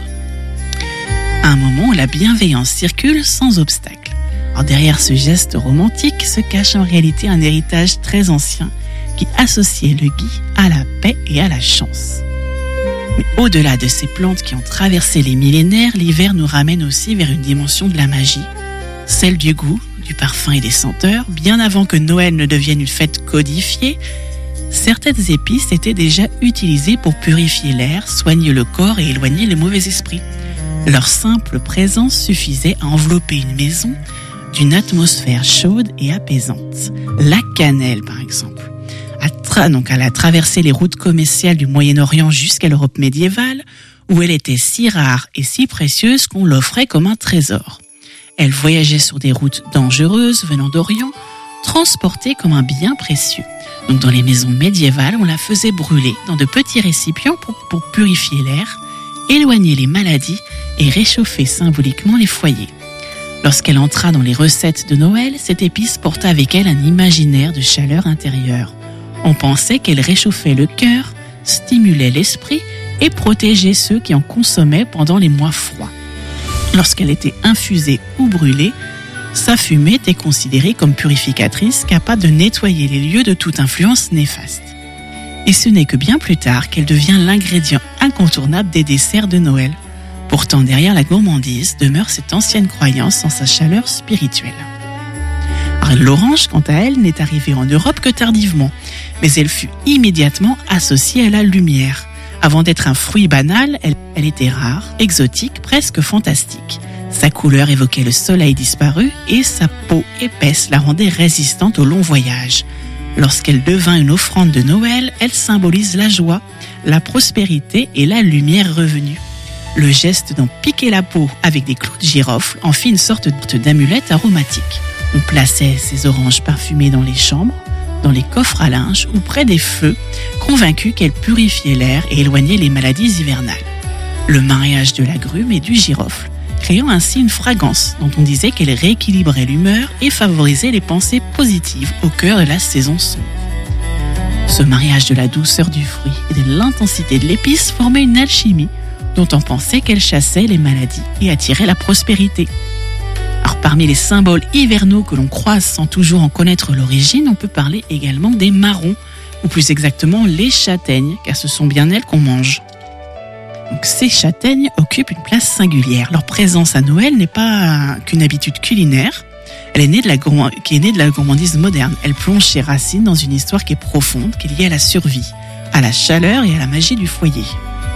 à un moment où la bienveillance circule sans obstacle. Alors derrière ce geste romantique se cache en réalité un héritage très ancien qui associait le gui à la paix et à la chance. Mais au-delà de ces plantes qui ont traversé les millénaires, l'hiver nous ramène aussi vers une dimension de la magie, celle du goût, du parfum et des senteurs. Bien avant que Noël ne devienne une fête codifiée, certaines épices étaient déjà utilisées pour purifier l'air, soigner le corps et éloigner les mauvais esprits. Leur simple présence suffisait à envelopper une maison d'une atmosphère chaude et apaisante. La cannelle, par exemple. À tra- donc elle a traversé les routes commerciales du Moyen-Orient jusqu'à l'Europe médiévale, où elle était si rare et si précieuse qu'on l'offrait comme un trésor. Elle voyageait sur des routes dangereuses venant d'Orient, transportée comme un bien précieux. Donc dans les maisons médiévales, on la faisait brûler dans de petits récipients pour, pour purifier l'air, éloigner les maladies et réchauffer symboliquement les foyers. Lorsqu'elle entra dans les recettes de Noël, cette épice porta avec elle un imaginaire de chaleur intérieure. On pensait qu'elle réchauffait le cœur, stimulait l'esprit et protégeait ceux qui en consommaient pendant les mois froids. Lorsqu'elle était infusée ou brûlée, sa fumée était considérée comme purificatrice, capable de nettoyer les lieux de toute influence néfaste. Et ce n'est que bien plus tard qu'elle devient l'ingrédient incontournable des desserts de Noël. Pourtant, derrière la gourmandise demeure cette ancienne croyance en sa chaleur spirituelle. Alors, l'orange, quant à elle, n'est arrivée en Europe que tardivement, mais elle fut immédiatement associée à la lumière. Avant d'être un fruit banal, elle, elle était rare, exotique, presque fantastique. Sa couleur évoquait le soleil disparu et sa peau épaisse la rendait résistante au long voyage. Lorsqu'elle devint une offrande de Noël, elle symbolise la joie, la prospérité et la lumière revenue. Le geste d'en piquer la peau avec des clous de girofle en fit une sorte d'amulette aromatique. On plaçait ces oranges parfumées dans les chambres, dans les coffres à linge ou près des feux, convaincus qu'elles purifiaient l'air et éloignaient les maladies hivernales. Le mariage de l'agrume et du girofle, créant ainsi une fragrance dont on disait qu'elle rééquilibrait l'humeur et favorisait les pensées positives au cœur de la saison sombre. Ce mariage de la douceur du fruit et de l'intensité de l'épice formait une alchimie dont on pensait qu'elle chassait les maladies et attirait la prospérité. Alors, parmi les symboles hivernaux que l'on croise sans toujours en connaître l'origine, on peut parler également des marrons, ou plus exactement les châtaignes, car ce sont bien elles qu'on mange. Donc, ces châtaignes occupent une place singulière. Leur présence à Noël n'est pas qu'une habitude culinaire, elle est née de la gourmand... qui est née de la gourmandise moderne. Elle plonge ses racines dans une histoire qui est profonde, qui est liée à la survie, à la chaleur et à la magie du foyer.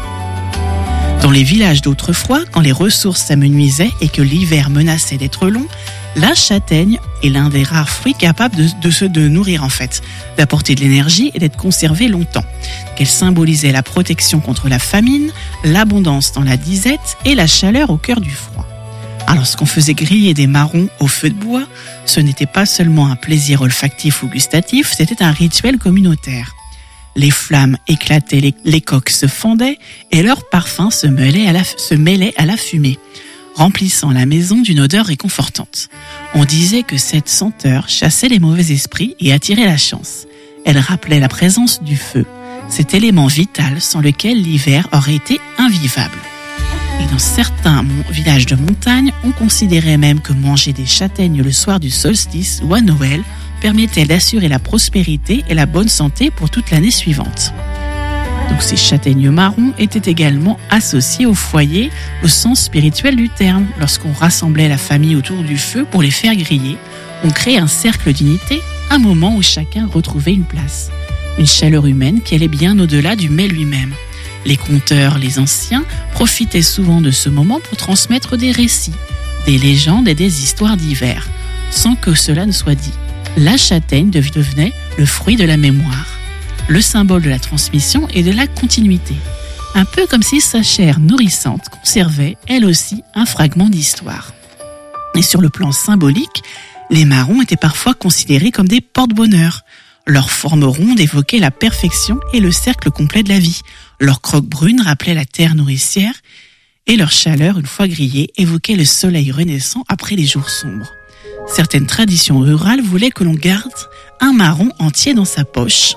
Dans les villages d'autrefois, quand les ressources s'amenuisaient et que l'hiver menaçait d'être long, la châtaigne est l'un des rares fruits capables de, de se de nourrir en fait, d'apporter de l'énergie et d'être conservé longtemps. Elle symbolisait la protection contre la famine, l'abondance dans la disette et la chaleur au cœur du froid. Alors, lorsqu'on faisait griller des marrons au feu de bois, ce n'était pas seulement un plaisir olfactif ou gustatif, c'était un rituel communautaire. Les flammes éclataient, les, les coques se fendaient et leur parfum se mêlait, à la, se mêlait à la fumée, remplissant la maison d'une odeur réconfortante. On disait que cette senteur chassait les mauvais esprits et attirait la chance. Elle rappelait la présence du feu, cet élément vital sans lequel l'hiver aurait été invivable. Et dans certains villages de montagne, on considérait même que manger des châtaignes le soir du solstice ou à Noël permettait d'assurer la prospérité et la bonne santé pour toute l'année suivante. Donc ces châtaignes marrons étaient également associées au foyer au sens spirituel du terme. Lorsqu'on rassemblait la famille autour du feu pour les faire griller, on créait un cercle d'unité, un moment où chacun retrouvait une place. Une chaleur humaine qui allait bien au-delà du mets lui-même. Les conteurs, les anciens, profitaient souvent de ce moment pour transmettre des récits, des légendes et des histoires d'hiver, sans que cela ne soit dit. La châtaigne devenait le fruit de la mémoire, le symbole de la transmission et de la continuité. Un peu comme si sa chair nourrissante conservait, elle aussi, un fragment d'histoire. Et sur le plan symbolique, les marrons étaient parfois considérés comme des porte-bonheur. Leur forme ronde évoquait la perfection et le cercle complet de la vie. Leur croque brune rappelait la terre nourricière et leur chaleur, une fois grillée, évoquait le soleil renaissant après les jours sombres. Certaines traditions rurales voulaient que l'on garde un marron entier dans sa poche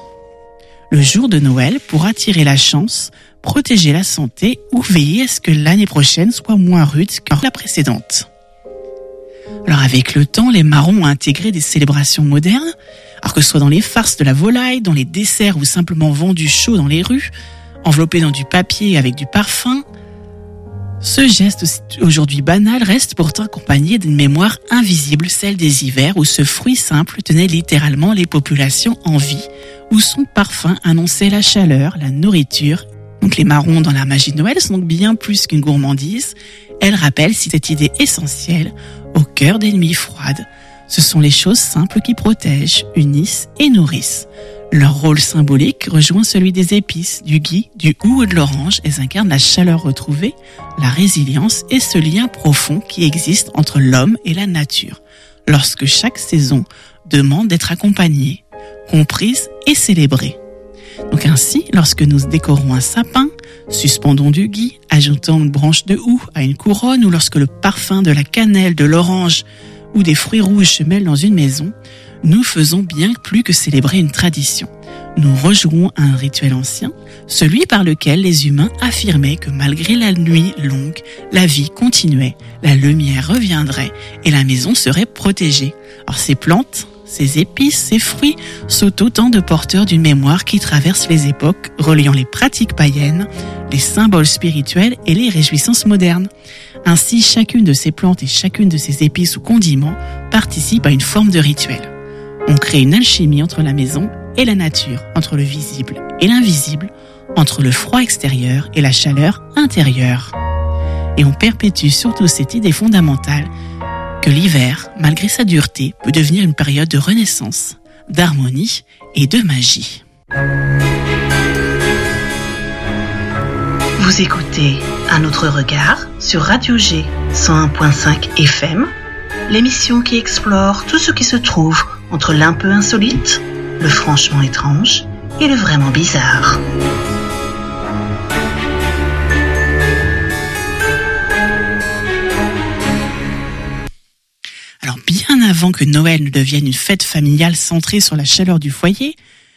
le jour de Noël pour attirer la chance, protéger la santé ou veiller à ce que l'année prochaine soit moins rude que la précédente. Alors avec le temps, les marrons ont intégré des célébrations modernes, alors que ce soit dans les farces de la volaille, dans les desserts ou simplement vendus chauds dans les rues, enveloppés dans du papier avec du parfum. Ce geste aujourd'hui banal reste pourtant accompagné d'une mémoire invisible, celle des hivers où ce fruit simple tenait littéralement les populations en vie, où son parfum annonçait la chaleur, la nourriture. Donc les marrons dans la magie de Noël sont donc bien plus qu'une gourmandise. Elles rappellent cette idée essentielle au cœur des nuits froides. Ce sont les choses simples qui protègent, unissent et nourrissent. Leur rôle symbolique rejoint celui des épices, du gui, du hou et de l'orange. Elles incarnent la chaleur retrouvée, la résilience et ce lien profond qui existe entre l'homme et la nature, lorsque chaque saison demande d'être accompagnée, comprise et célébrée. Donc ainsi, lorsque nous décorons un sapin, suspendons du gui, ajoutons une branche de hou à une couronne, ou lorsque le parfum de la cannelle, de l'orange ou des fruits rouges se mêlent dans une maison, nous faisons bien plus que célébrer une tradition. Nous rejouons un rituel ancien, celui par lequel les humains affirmaient que malgré la nuit longue, la vie continuait, la lumière reviendrait et la maison serait protégée. Alors ces plantes, ces épices, ces fruits sont autant de porteurs d'une mémoire qui traverse les époques, reliant les pratiques païennes, les symboles spirituels et les réjouissances modernes. Ainsi, chacune de ces plantes et chacune de ces épices ou condiments participe à une forme de rituel. On crée une alchimie entre la maison et la nature, entre le visible et l'invisible, entre le froid extérieur et la chaleur intérieure. et on perpétue surtout cette idée fondamentale que l'hiver, malgré sa dureté, peut devenir une période de renaissance, d'harmonie et de magie. Vous écoutez Un autre regard sur Radio G cent un virgule cinq F M, l'émission qui explore tout ce qui se trouve entre l'un peu insolite, le franchement étrange et le vraiment bizarre. Alors bien avant que Noël ne devienne une fête familiale centrée sur la chaleur du foyer,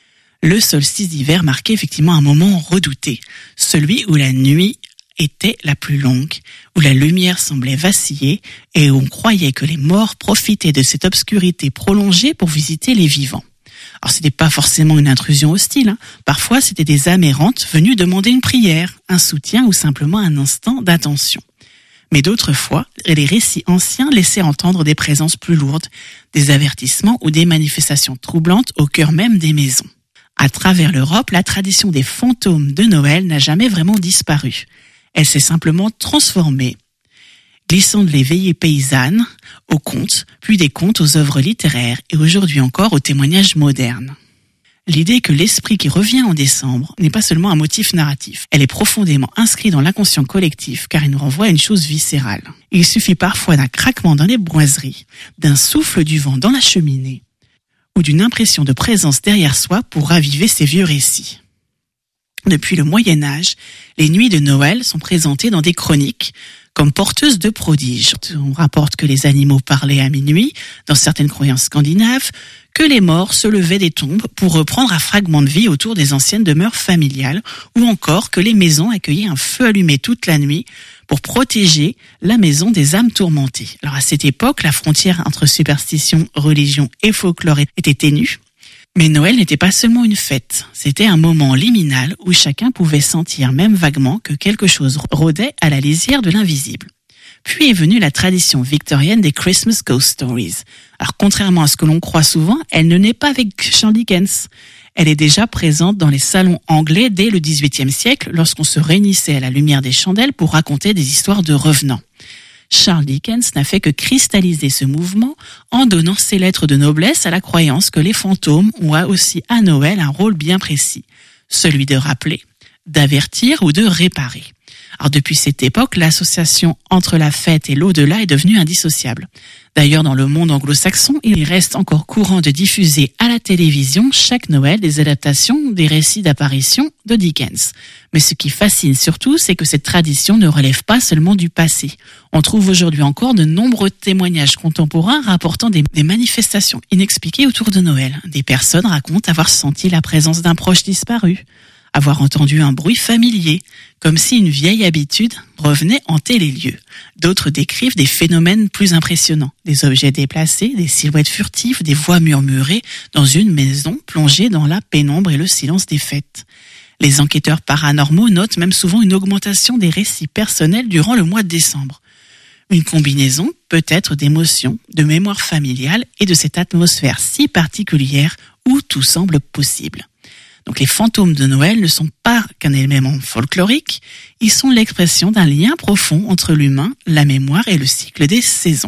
le solstice d'hiver marquait effectivement un moment redouté, celui où la nuit était la plus longue, où la lumière semblait vaciller et où on croyait que les morts profitaient de cette obscurité prolongée pour visiter les vivants. Alors c'était pas forcément une intrusion hostile, hein. Parfois c'était des âmes errantes venues demander une prière, un soutien ou simplement un instant d'attention. Mais d'autres fois, les récits anciens laissaient entendre des présences plus lourdes, des avertissements ou des manifestations troublantes au cœur même des maisons. À travers l'Europe, la tradition des fantômes de Noël n'a jamais vraiment disparu. Elle s'est simplement transformée, glissant de les veillées paysannes aux contes, puis des contes aux œuvres littéraires et aujourd'hui encore aux témoignages modernes. L'idée que l'esprit qui revient en décembre n'est pas seulement un motif narratif, elle est profondément inscrite dans l'inconscient collectif car il nous renvoie à une chose viscérale. Il suffit parfois d'un craquement dans les boiseries, d'un souffle du vent dans la cheminée ou d'une impression de présence derrière soi pour raviver ces vieux récits. Depuis le Moyen-Âge, les nuits de Noël sont présentées dans des chroniques comme porteuses de prodiges. On rapporte que les animaux parlaient à minuit, dans certaines croyances scandinaves, que les morts se levaient des tombes pour reprendre un fragment de vie autour des anciennes demeures familiales, ou encore que les maisons accueillaient un feu allumé toute la nuit pour protéger la maison des âmes tourmentées. Alors à cette époque, la frontière entre superstition, religion et folklore était ténue. Mais Noël n'était pas seulement une fête, c'était un moment liminal où chacun pouvait sentir même vaguement que quelque chose rôdait à la lisière de l'invisible. Puis est venue la tradition victorienne des Christmas Ghost Stories. Alors contrairement à ce que l'on croit souvent, elle ne naît pas avec Charles Dickens. Elle est déjà présente dans les salons anglais dès le dix-huitième siècle lorsqu'on se réunissait à la lumière des chandelles pour raconter des histoires de revenants. Charles Dickens n'a fait que cristalliser ce mouvement en donnant ses lettres de noblesse à la croyance que les fantômes ont aussi à Noël un rôle bien précis, celui de rappeler, d'avertir ou de réparer. Alors depuis cette époque, l'association entre la fête et l'au-delà est devenue indissociable. D'ailleurs, dans le monde anglo-saxon, il reste encore courant de diffuser à la télévision chaque Noël des adaptations des récits d'apparition de Dickens. Mais ce qui fascine surtout, c'est que cette tradition ne relève pas seulement du passé. On trouve aujourd'hui encore de nombreux témoignages contemporains rapportant des, des manifestations inexpliquées autour de Noël. Des personnes racontent avoir senti la présence d'un proche disparu, avoir entendu un bruit familier, comme si une vieille habitude revenait hanter les lieux. D'autres décrivent des phénomènes plus impressionnants, des objets déplacés, des silhouettes furtives, des voix murmurées dans une maison plongée dans la pénombre et le silence des fêtes. Les enquêteurs paranormaux notent même souvent une augmentation des récits personnels durant le mois de décembre. Une combinaison peut-être d'émotions, de mémoire familiale et de cette atmosphère si particulière où tout semble possible. Donc les fantômes de Noël ne sont pas qu'un élément folklorique, ils sont l'expression d'un lien profond entre l'humain, la mémoire et le cycle des saisons.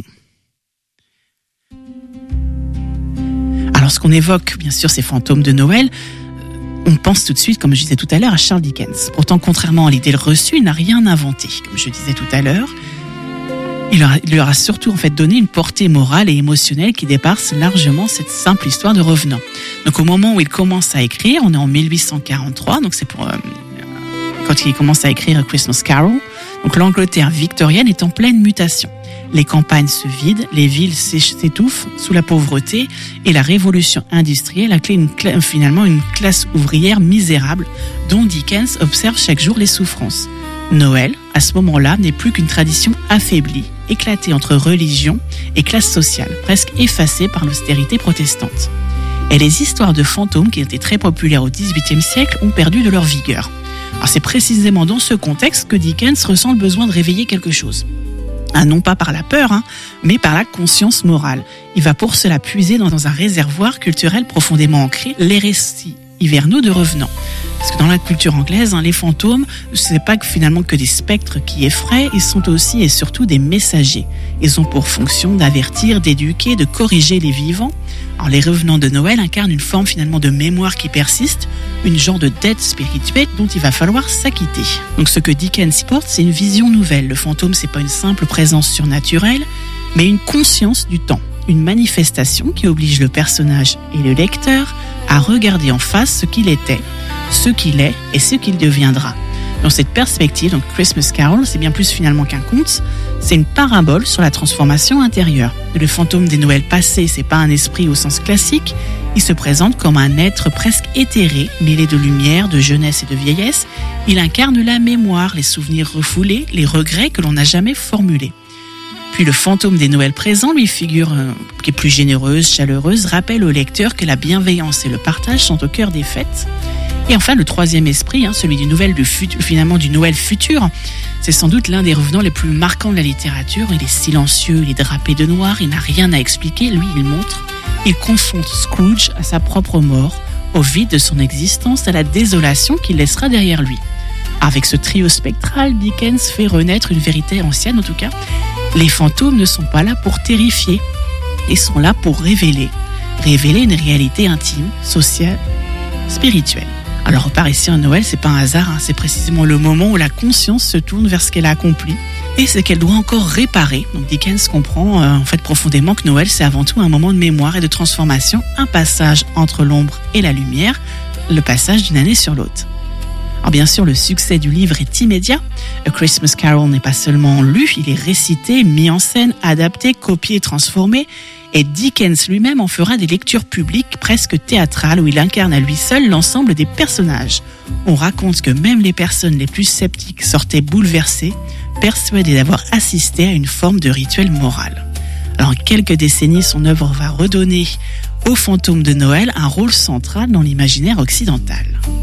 Alors lorsqu'on évoque bien sûr ces fantômes de Noël, on pense tout de suite, comme je disais tout à l'heure, à Charles Dickens. Pourtant, contrairement à l'idée reçue, il n'a rien inventé. Comme je disais tout à l'heure, il leur, a, il leur a surtout en fait donné une portée morale et émotionnelle qui dépasse largement cette simple histoire de revenants. Donc au moment où il commence à écrire, on est en mille huit cent quarante-trois, donc c'est pour euh, quand il commence à écrire A Christmas Carol. Donc l'Angleterre victorienne est en pleine mutation. Les campagnes se vident, les villes s'étouffent sous la pauvreté et la révolution industrielle a créé une cla- finalement une classe ouvrière misérable dont Dickens observe chaque jour les souffrances. Noël, à ce moment-là, n'est plus qu'une tradition affaiblie, éclatée entre religion et classe sociale, presque effacée par l'austérité protestante. Et les histoires de fantômes, qui étaient très populaires au dix-huitième siècle, ont perdu de leur vigueur. Alors c'est précisément dans ce contexte que Dickens ressent le besoin de réveiller quelque chose. Ah, non pas par la peur, hein, mais par la conscience morale. Il va pour cela puiser dans un réservoir culturel profondément ancré, les récits hivernaux de revenants. Parce que dans la culture anglaise, hein, les fantômes, ce n'est pas que finalement que des spectres qui effraient, ils sont aussi et surtout des messagers. Ils ont pour fonction d'avertir, d'éduquer, de corriger les vivants. Alors, les revenants de Noël incarnent une forme finalement de mémoire qui persiste, une genre de dette spirituelle dont il va falloir s'acquitter. Donc ce que Dickens porte, c'est une vision nouvelle. Le fantôme, c'est pas une simple présence surnaturelle, mais une conscience du temps. Une manifestation qui oblige le personnage et le lecteur à regarder en face ce qu'il était, ce qu'il est et ce qu'il deviendra. Dans cette perspective, donc Christmas Carol, c'est bien plus finalement qu'un conte, c'est une parabole sur la transformation intérieure. Le fantôme des Noëls passés, c'est pas un esprit au sens classique, il se présente comme un être presque éthéré, mêlé de lumière, de jeunesse et de vieillesse. Il incarne la mémoire, les souvenirs refoulés, les regrets que l'on n'a jamais formulés. Puis le fantôme des Noëls présents, lui, figure euh, qui est plus généreuse, chaleureuse, rappelle au lecteur que la bienveillance et le partage sont au cœur des fêtes. Et enfin, le troisième esprit, hein, celui du, Noël, du futur, finalement du Noël futur, c'est sans doute l'un des revenants les plus marquants de la littérature. Il est silencieux, il est drapé de noir, il n'a rien à expliquer. Lui, il montre, il confronte Scrooge à sa propre mort, au vide de son existence, à la désolation qu'il laissera derrière lui. Avec ce trio spectral, Dickens fait renaître une vérité ancienne, en tout cas. Les fantômes ne sont pas là pour terrifier, ils sont là pour révéler. Révéler une réalité intime, sociale, spirituelle. Alors, par ici en Noël, c'est pas un hasard, hein, c'est précisément le moment où la conscience se tourne vers ce qu'elle a accompli et ce qu'elle doit encore réparer. Donc Dickens comprend euh, en fait profondément que Noël, c'est avant tout un moment de mémoire et de transformation, un passage entre l'ombre et la lumière, le passage d'une année sur l'autre. Alors bien sûr, le succès du livre est immédiat. A Christmas Carol n'est pas seulement lu, il est récité, mis en scène, adapté, copié, transformé. Et Dickens lui-même en fera des lectures publiques presque théâtrales où il incarne à lui seul l'ensemble des personnages. On raconte que même les personnes les plus sceptiques sortaient bouleversées, persuadées d'avoir assisté à une forme de rituel moral. Alors en quelques décennies, son œuvre va redonner au fantôme de Noël un rôle central dans l'imaginaire occidental.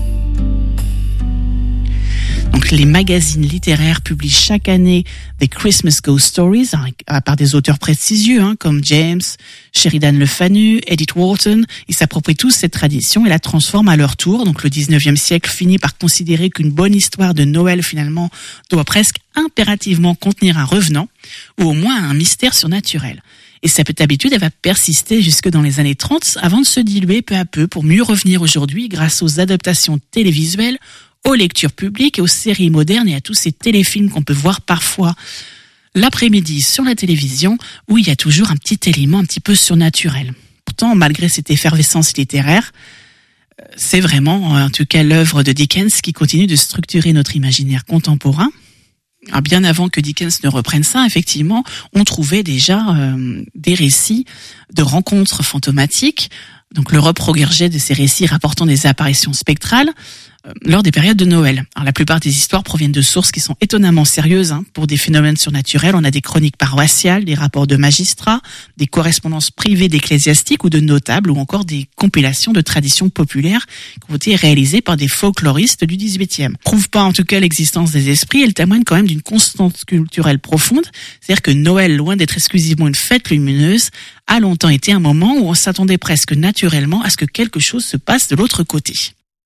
Donc, les magazines littéraires publient chaque année des Christmas Ghost Stories, à part des auteurs prestigieux, hein, comme James, Sheridan Le Fanu, Edith Wharton. Ils s'approprient tous cette tradition et la transforment à leur tour. Donc, le dix-neuvième siècle finit par considérer qu'une bonne histoire de Noël, finalement, doit presque impérativement contenir un revenant, ou au moins un mystère surnaturel. Et cette habitude, elle va persister jusque dans les années trente, avant de se diluer peu à peu pour mieux revenir aujourd'hui grâce aux adaptations télévisuelles, aux lectures publiques et aux séries modernes et à tous ces téléfilms qu'on peut voir parfois l'après-midi sur la télévision où il y a toujours un petit élément un petit peu surnaturel. Pourtant, malgré cette effervescence littéraire, c'est vraiment, en tout cas, l'œuvre de Dickens qui continue de structurer notre imaginaire contemporain. Alors, bien avant que Dickens ne reprenne ça, effectivement, on trouvait déjà euh, des récits de rencontres fantomatiques. Donc, l'Europe regorgeait de ces récits rapportant des apparitions spectrales lors des périodes de Noël. Alors, la plupart des histoires proviennent de sources qui sont étonnamment sérieuses hein, pour des phénomènes surnaturels. On a des chroniques paroissiales, des rapports de magistrats, des correspondances privées d'ecclésiastiques ou de notables, ou encore des compilations de traditions populaires qui ont été réalisées par des folkloristes du dix-huitième. Prouve pas en tout cas l'existence des esprits, elle témoigne quand même d'une constante culturelle profonde. C'est-à-dire que Noël, loin d'être exclusivement une fête lumineuse, a longtemps été un moment où on s'attendait presque naturellement à ce que quelque chose se passe de l'autre côté.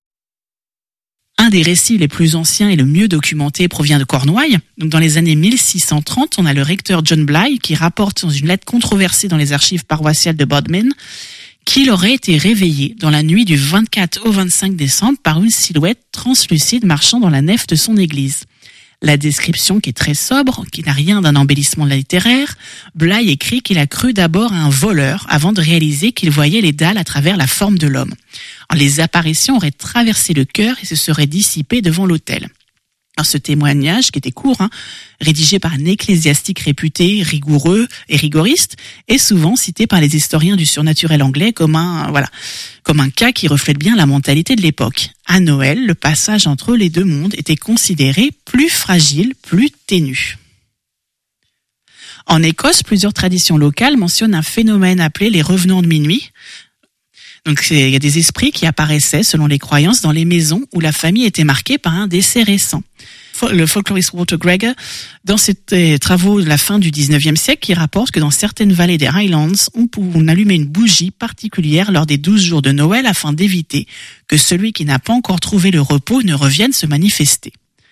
Un des récits les plus anciens et le mieux documenté provient de Cornouailles. Donc, dans les années mille six cent trente, on a le recteur John Bly qui rapporte dans une lettre controversée dans les archives paroissiales de Bodmin qu'il aurait été réveillé dans la nuit du vingt-quatre au vingt-cinq décembre par une silhouette translucide marchant dans la nef de son église. La description, qui est très sobre, qui n'a rien d'un embellissement littéraire, Bly écrit qu'il a cru d'abord à un voleur avant de réaliser qu'il voyait les dalles à travers la forme de l'homme. Alors, les apparitions auraient traversé le cœur et se seraient dissipées devant l'autel. Alors, ce témoignage, qui était court, hein, rédigé par un ecclésiastique réputé, rigoureux et rigoriste, est souvent cité par les historiens du surnaturel anglais comme un, voilà, comme un cas qui reflète bien la mentalité de l'époque. À Noël, le passage entre les deux mondes était considéré plus fragile, plus ténu. En Écosse, plusieurs traditions locales mentionnent un phénomène appelé les revenants de minuit. Donc, il y a des esprits qui apparaissaient, selon les croyances, dans les maisons où la famille était marquée par un décès récent. le folkloriste Walter Greger dans ses travaux de la fin du dix-neuvième siècle qui rapporte que dans certaines vallées des Highlands, on, on allumait une bougie particulière lors des douze jours de Noël afin d'éviter que celui qui n'a pas encore trouvé le repos ne revienne se manifester.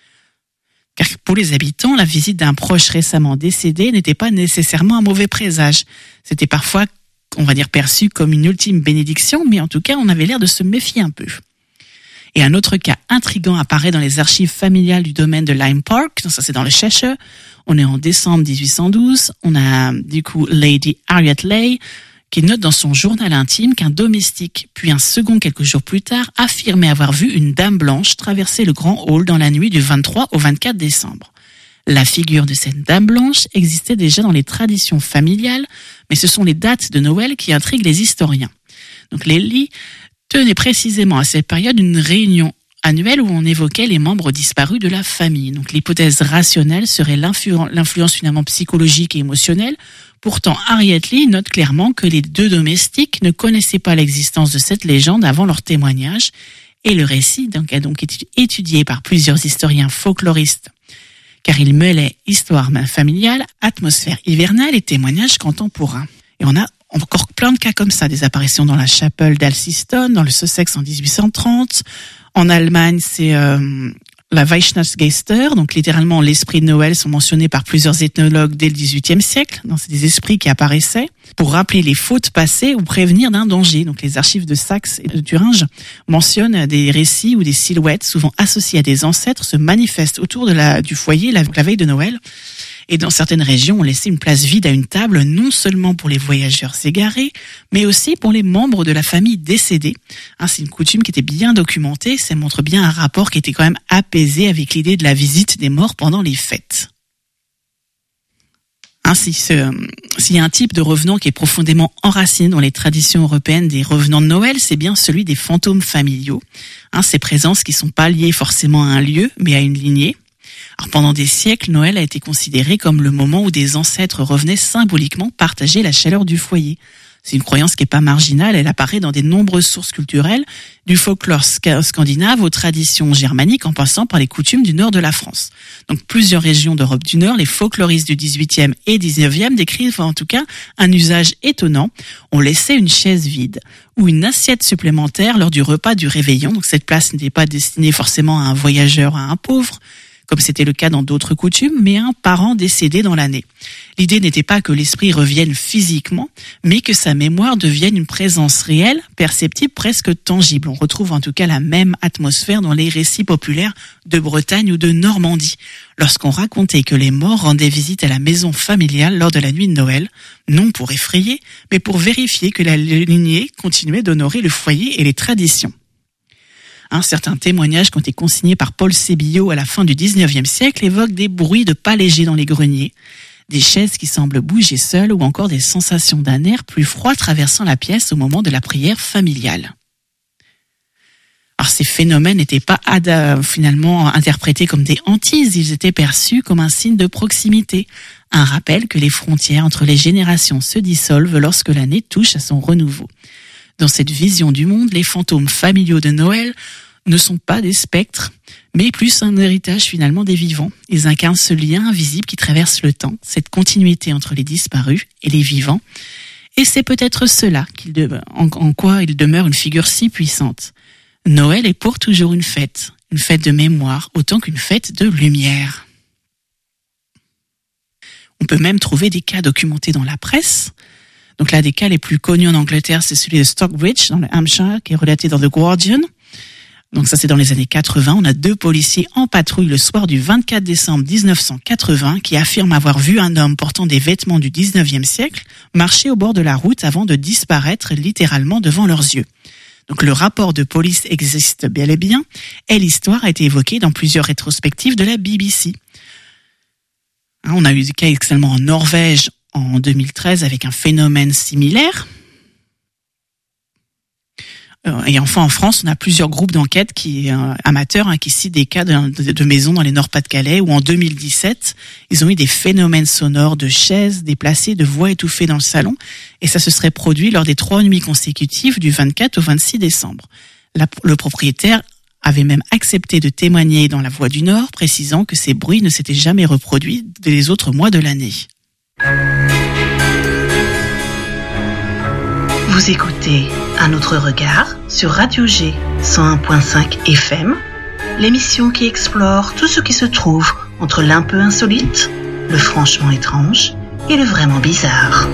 Car pour les habitants, la visite d'un proche récemment décédé n'était pas nécessairement un mauvais présage. C'était parfois, on va dire, perçu comme une ultime bénédiction, mais en tout cas, on avait l'air de se méfier un peu. Et un autre cas intriguant apparaît dans les archives familiales du domaine de Lyme Park. Ça, c'est dans le Cheshire. On est en décembre dix-huit cent douze. On a, du coup, Lady Harriet Leigh, qui note dans son journal intime qu'un domestique, puis un second quelques jours plus tard, affirmait avoir vu une dame blanche traverser le grand hall dans la nuit du vingt-trois au vingt-quatre décembre. La figure de cette dame blanche existait déjà dans les traditions familiales, mais ce sont les dates de Noël qui intriguent les historiens. Donc les Leigh tenaient précisément à cette période une réunion annuelle où on évoquait les membres disparus de la famille. Donc l'hypothèse rationnelle serait l'influ- l'influence finalement psychologique et émotionnelle. Pourtant, Harriet Leigh note clairement que les deux domestiques ne connaissaient pas l'existence de cette légende avant leur témoignage, et le récit donc, a donc été étudié par plusieurs historiens folkloristes, car il mêlait histoire familiale, atmosphère hivernale et témoignages contemporains. Et on a encore plein de cas comme ça, des apparitions dans la chapelle d'Alciston, dans le Sussex en dix-huit cent trente. En Allemagne, c'est euh, la Weihnachtsgeister, donc littéralement l'esprit de Noël, sont mentionnés par plusieurs ethnologues dès le dix-huitième siècle. Donc, c'est des esprits qui apparaissaient pour rappeler les fautes passées ou prévenir d'un danger. Donc les archives de Saxe et de Thuringe mentionnent des récits où des silhouettes, souvent associées à des ancêtres, se manifestent autour de la, du foyer la, la veille de Noël. Et dans certaines régions, on laissait une place vide à une table, non seulement pour les voyageurs égarés, mais aussi pour les membres de la famille décédée. Hein, c'est une coutume qui était bien documentée, ça montre bien un rapport qui était quand même apaisé avec l'idée de la visite des morts pendant les fêtes. Ainsi, ce, s'il y a un type de revenant qui est profondément enraciné dans les traditions européennes des revenants de Noël, c'est bien celui des fantômes familiaux. Hein, ces présences qui sont pas liées forcément à un lieu, mais à une lignée. Alors pendant des siècles, Noël a été considéré comme le moment où des ancêtres revenaient symboliquement partager la chaleur du foyer. C'est une croyance qui n'est pas marginale, elle apparaît dans des nombreuses sources culturelles, du folklore scandinave aux traditions germaniques en passant par les coutumes du nord de la France. Donc plusieurs régions d'Europe du Nord, les folkloristes du dix-huitième et dix-neuvième décrivent en tout cas un usage étonnant. On laissait une chaise vide ou une assiette supplémentaire lors du repas du réveillon. Donc cette place n'était pas destinée forcément à un voyageur, à un pauvre, comme c'était le cas dans d'autres coutumes, mais un parent décédé dans l'année. L'idée n'était pas que l'esprit revienne physiquement, mais que sa mémoire devienne une présence réelle, perceptible, presque tangible. On retrouve en tout cas la même atmosphère dans les récits populaires de Bretagne ou de Normandie, lorsqu'on racontait que les morts rendaient visite à la maison familiale lors de la nuit de Noël, non pour effrayer, mais pour vérifier que la lignée continuait d'honorer le foyer et les traditions. Un certain témoignage qui ont été consignés par Paul Sébillot à la fin du dix-neuvième siècle évoque des bruits de pas légers dans les greniers, des chaises qui semblent bouger seules ou encore des sensations d'un air plus froid traversant la pièce au moment de la prière familiale. Alors ces phénomènes n'étaient pas ad- finalement interprétés comme des hantises, ils étaient perçus comme un signe de proximité, un rappel que les frontières entre les générations se dissolvent lorsque l'année touche à son renouveau. Dans cette vision du monde, les fantômes familiaux de Noël ne sont pas des spectres, mais plus un héritage finalement des vivants. Ils incarnent ce lien invisible qui traverse le temps, cette continuité entre les disparus et les vivants. Et c'est peut-être cela qu'il de... en, en quoi il demeure une figure si puissante. Noël est pour toujours une fête, une fête de mémoire autant qu'une fête de lumière. On peut même trouver des cas documentés dans la presse. Donc l'un des cas les plus connus en Angleterre, c'est celui de Stockbridge, dans le Hampshire, qui est relaté dans The Guardian. Donc ça, c'est dans les années quatre-vingts. On a deux policiers en patrouille le soir du vingt-quatre décembre dix-neuf cent quatre-vingts qui affirment avoir vu un homme portant des vêtements du dix-neuvième siècle marcher au bord de la route avant de disparaître littéralement devant leurs yeux. Donc le rapport de police existe bel et bien, et l'histoire a été évoquée dans plusieurs rétrospectives de la B B C. On a eu des cas également en Norvège, en deux mille treize avec un phénomène similaire. Et enfin, en France, on a plusieurs groupes d'enquête qui, euh, amateurs hein, qui citent des cas de, de, de maisons dans les Nord-Pas-de-Calais où en deux mille dix-sept, ils ont eu des phénomènes sonores de chaises déplacées, de voix étouffées dans le salon. Et ça se serait produit lors des trois nuits consécutives du vingt-quatre au vingt-six décembre. La, le propriétaire avait même accepté de témoigner dans La Voix du Nord, précisant que ces bruits ne s'étaient jamais reproduits les autres mois de l'année. Vous écoutez Un autre regard sur Radio G cent un virgule cinq F M, l'émission qui explore tout ce qui se trouve entre l'un peu insolite, le franchement étrange et le vraiment bizarre.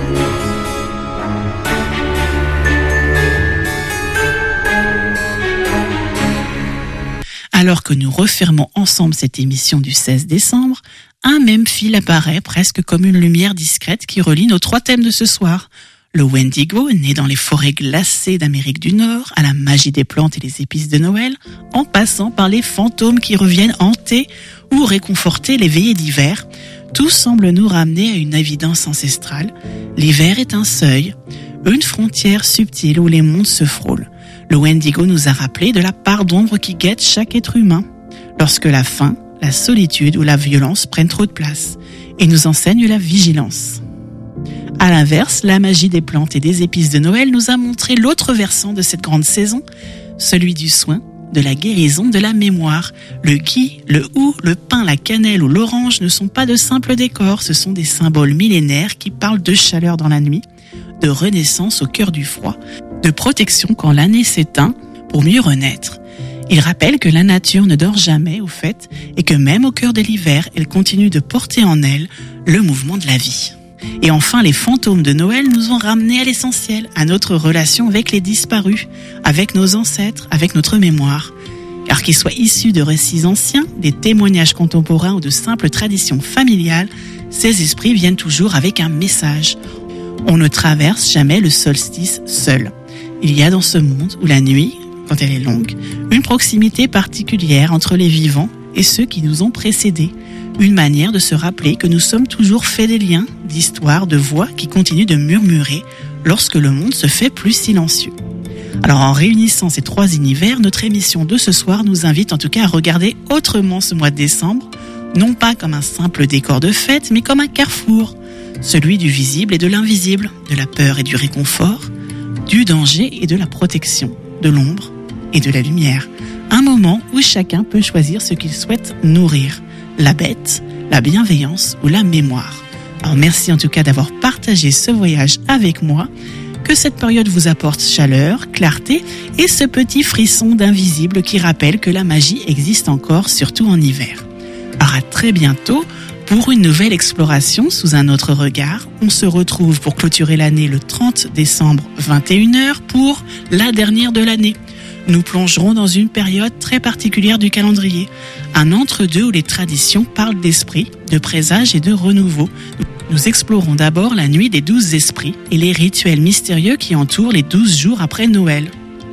Alors que nous refermons ensemble cette émission du seize décembre, un même fil apparaît presque comme une lumière discrète qui relie nos trois thèmes de ce soir. Le Wendigo, né dans les forêts glacées d'Amérique du Nord, à la magie des plantes et les épices de Noël, en passant par les fantômes qui reviennent hanter ou réconforter les veillées d'hiver, tout semble nous ramener à une évidence ancestrale. L'hiver est un seuil, une frontière subtile où les mondes se frôlent. Le Wendigo nous a rappelé de la part d'ombre qui guette chaque être humain, lorsque la faim, la solitude ou la violence prennent trop de place, et nous enseigne la vigilance. À l'inverse, la magie des plantes et des épices de Noël nous a montré l'autre versant de cette grande saison, celui du soin, de la guérison, de la mémoire. Le gui, le hou, le pin, la cannelle ou l'orange ne sont pas de simples décors, ce sont des symboles millénaires qui parlent de chaleur dans la nuit, de renaissance au cœur du froid, de protection quand l'année s'éteint pour mieux renaître. Il rappelle que la nature ne dort jamais, au fait, et que même au cœur de l'hiver, elle continue de porter en elle le mouvement de la vie. Et enfin, les fantômes de Noël nous ont ramenés à l'essentiel, à notre relation avec les disparus, avec nos ancêtres, avec notre mémoire. Car qu'ils soient issus de récits anciens, des témoignages contemporains ou de simples traditions familiales, ces esprits viennent toujours avec un message. On ne traverse jamais le solstice seul. Il y a dans ce monde où la nuit, quand elle est longue, une proximité particulière entre les vivants et ceux qui nous ont précédés. Une manière de se rappeler que nous sommes toujours faits des liens, d'histoires, de voix qui continuent de murmurer lorsque le monde se fait plus silencieux. Alors en réunissant ces trois univers, notre émission de ce soir nous invite en tout cas à regarder autrement ce mois de décembre, non pas comme un simple décor de fête, mais comme un carrefour, celui du visible et de l'invisible, de la peur et du réconfort, du danger et de la protection, de l'ombre et de la lumière. Un moment où chacun peut choisir ce qu'il souhaite nourrir. La bête, la bienveillance ou la mémoire. Alors merci en tout cas d'avoir partagé ce voyage avec moi. Que cette période vous apporte chaleur, clarté et ce petit frisson d'invisible qui rappelle que la magie existe encore, surtout en hiver. Alors à très bientôt pour une nouvelle exploration sous un autre regard. On se retrouve pour clôturer l'année le trente décembre, vingt et une heures pour la dernière de l'année. Nous plongerons dans une période très particulière du calendrier, un entre-deux où les traditions parlent d'esprit, de présage et de renouveau. Nous explorons d'abord la nuit des douze esprits et les rituels mystérieux qui entourent les douze jours après Noël.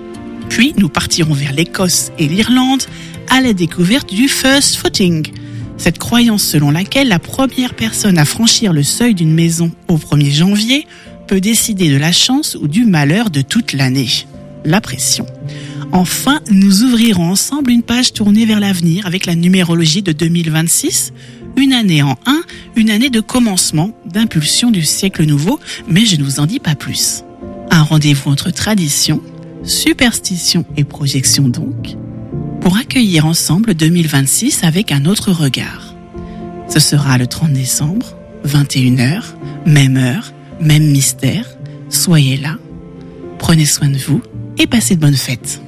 Puis nous partirons vers l'Écosse et l'Irlande à la découverte du first footing, cette croyance selon laquelle la première personne à franchir le seuil d'une maison au premier janvier peut décider de la chance ou du malheur de toute l'année. La pression. Enfin, nous ouvrirons ensemble une page tournée vers l'avenir avec la numérologie de deux mille vingt-six, une année en un, une année de commencement, d'impulsion du siècle nouveau, mais je ne vous en dis pas plus. Un rendez-vous entre tradition, superstition et projection donc, pour accueillir ensemble deux mille vingt-six avec un autre regard. Ce sera le trente décembre, vingt et une heures, même heure, même mystère. Soyez là, prenez soin de vous et passez de bonnes fêtes.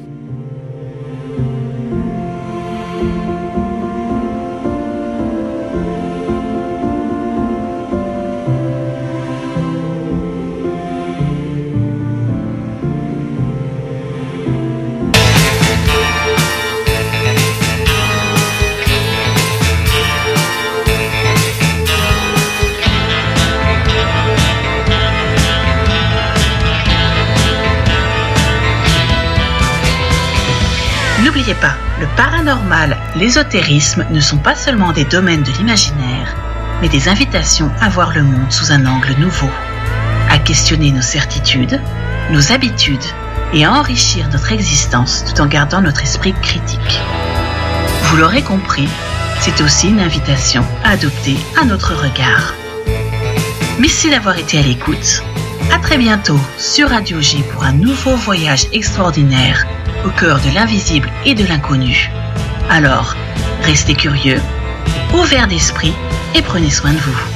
N'oubliez pas, le paranormal, l'ésotérisme ne sont pas seulement des domaines de l'imaginaire, mais des invitations à voir le monde sous un angle nouveau, à questionner nos certitudes, nos habitudes et à enrichir notre existence tout en gardant notre esprit critique. Vous l'aurez compris, c'est aussi une invitation à adopter un autre regard. Merci d'avoir été à l'écoute. À très bientôt sur Radio G pour un nouveau voyage extraordinaire au cœur de l'invisible et de l'inconnu. Alors, restez curieux, ouverts d'esprit et prenez soin de vous.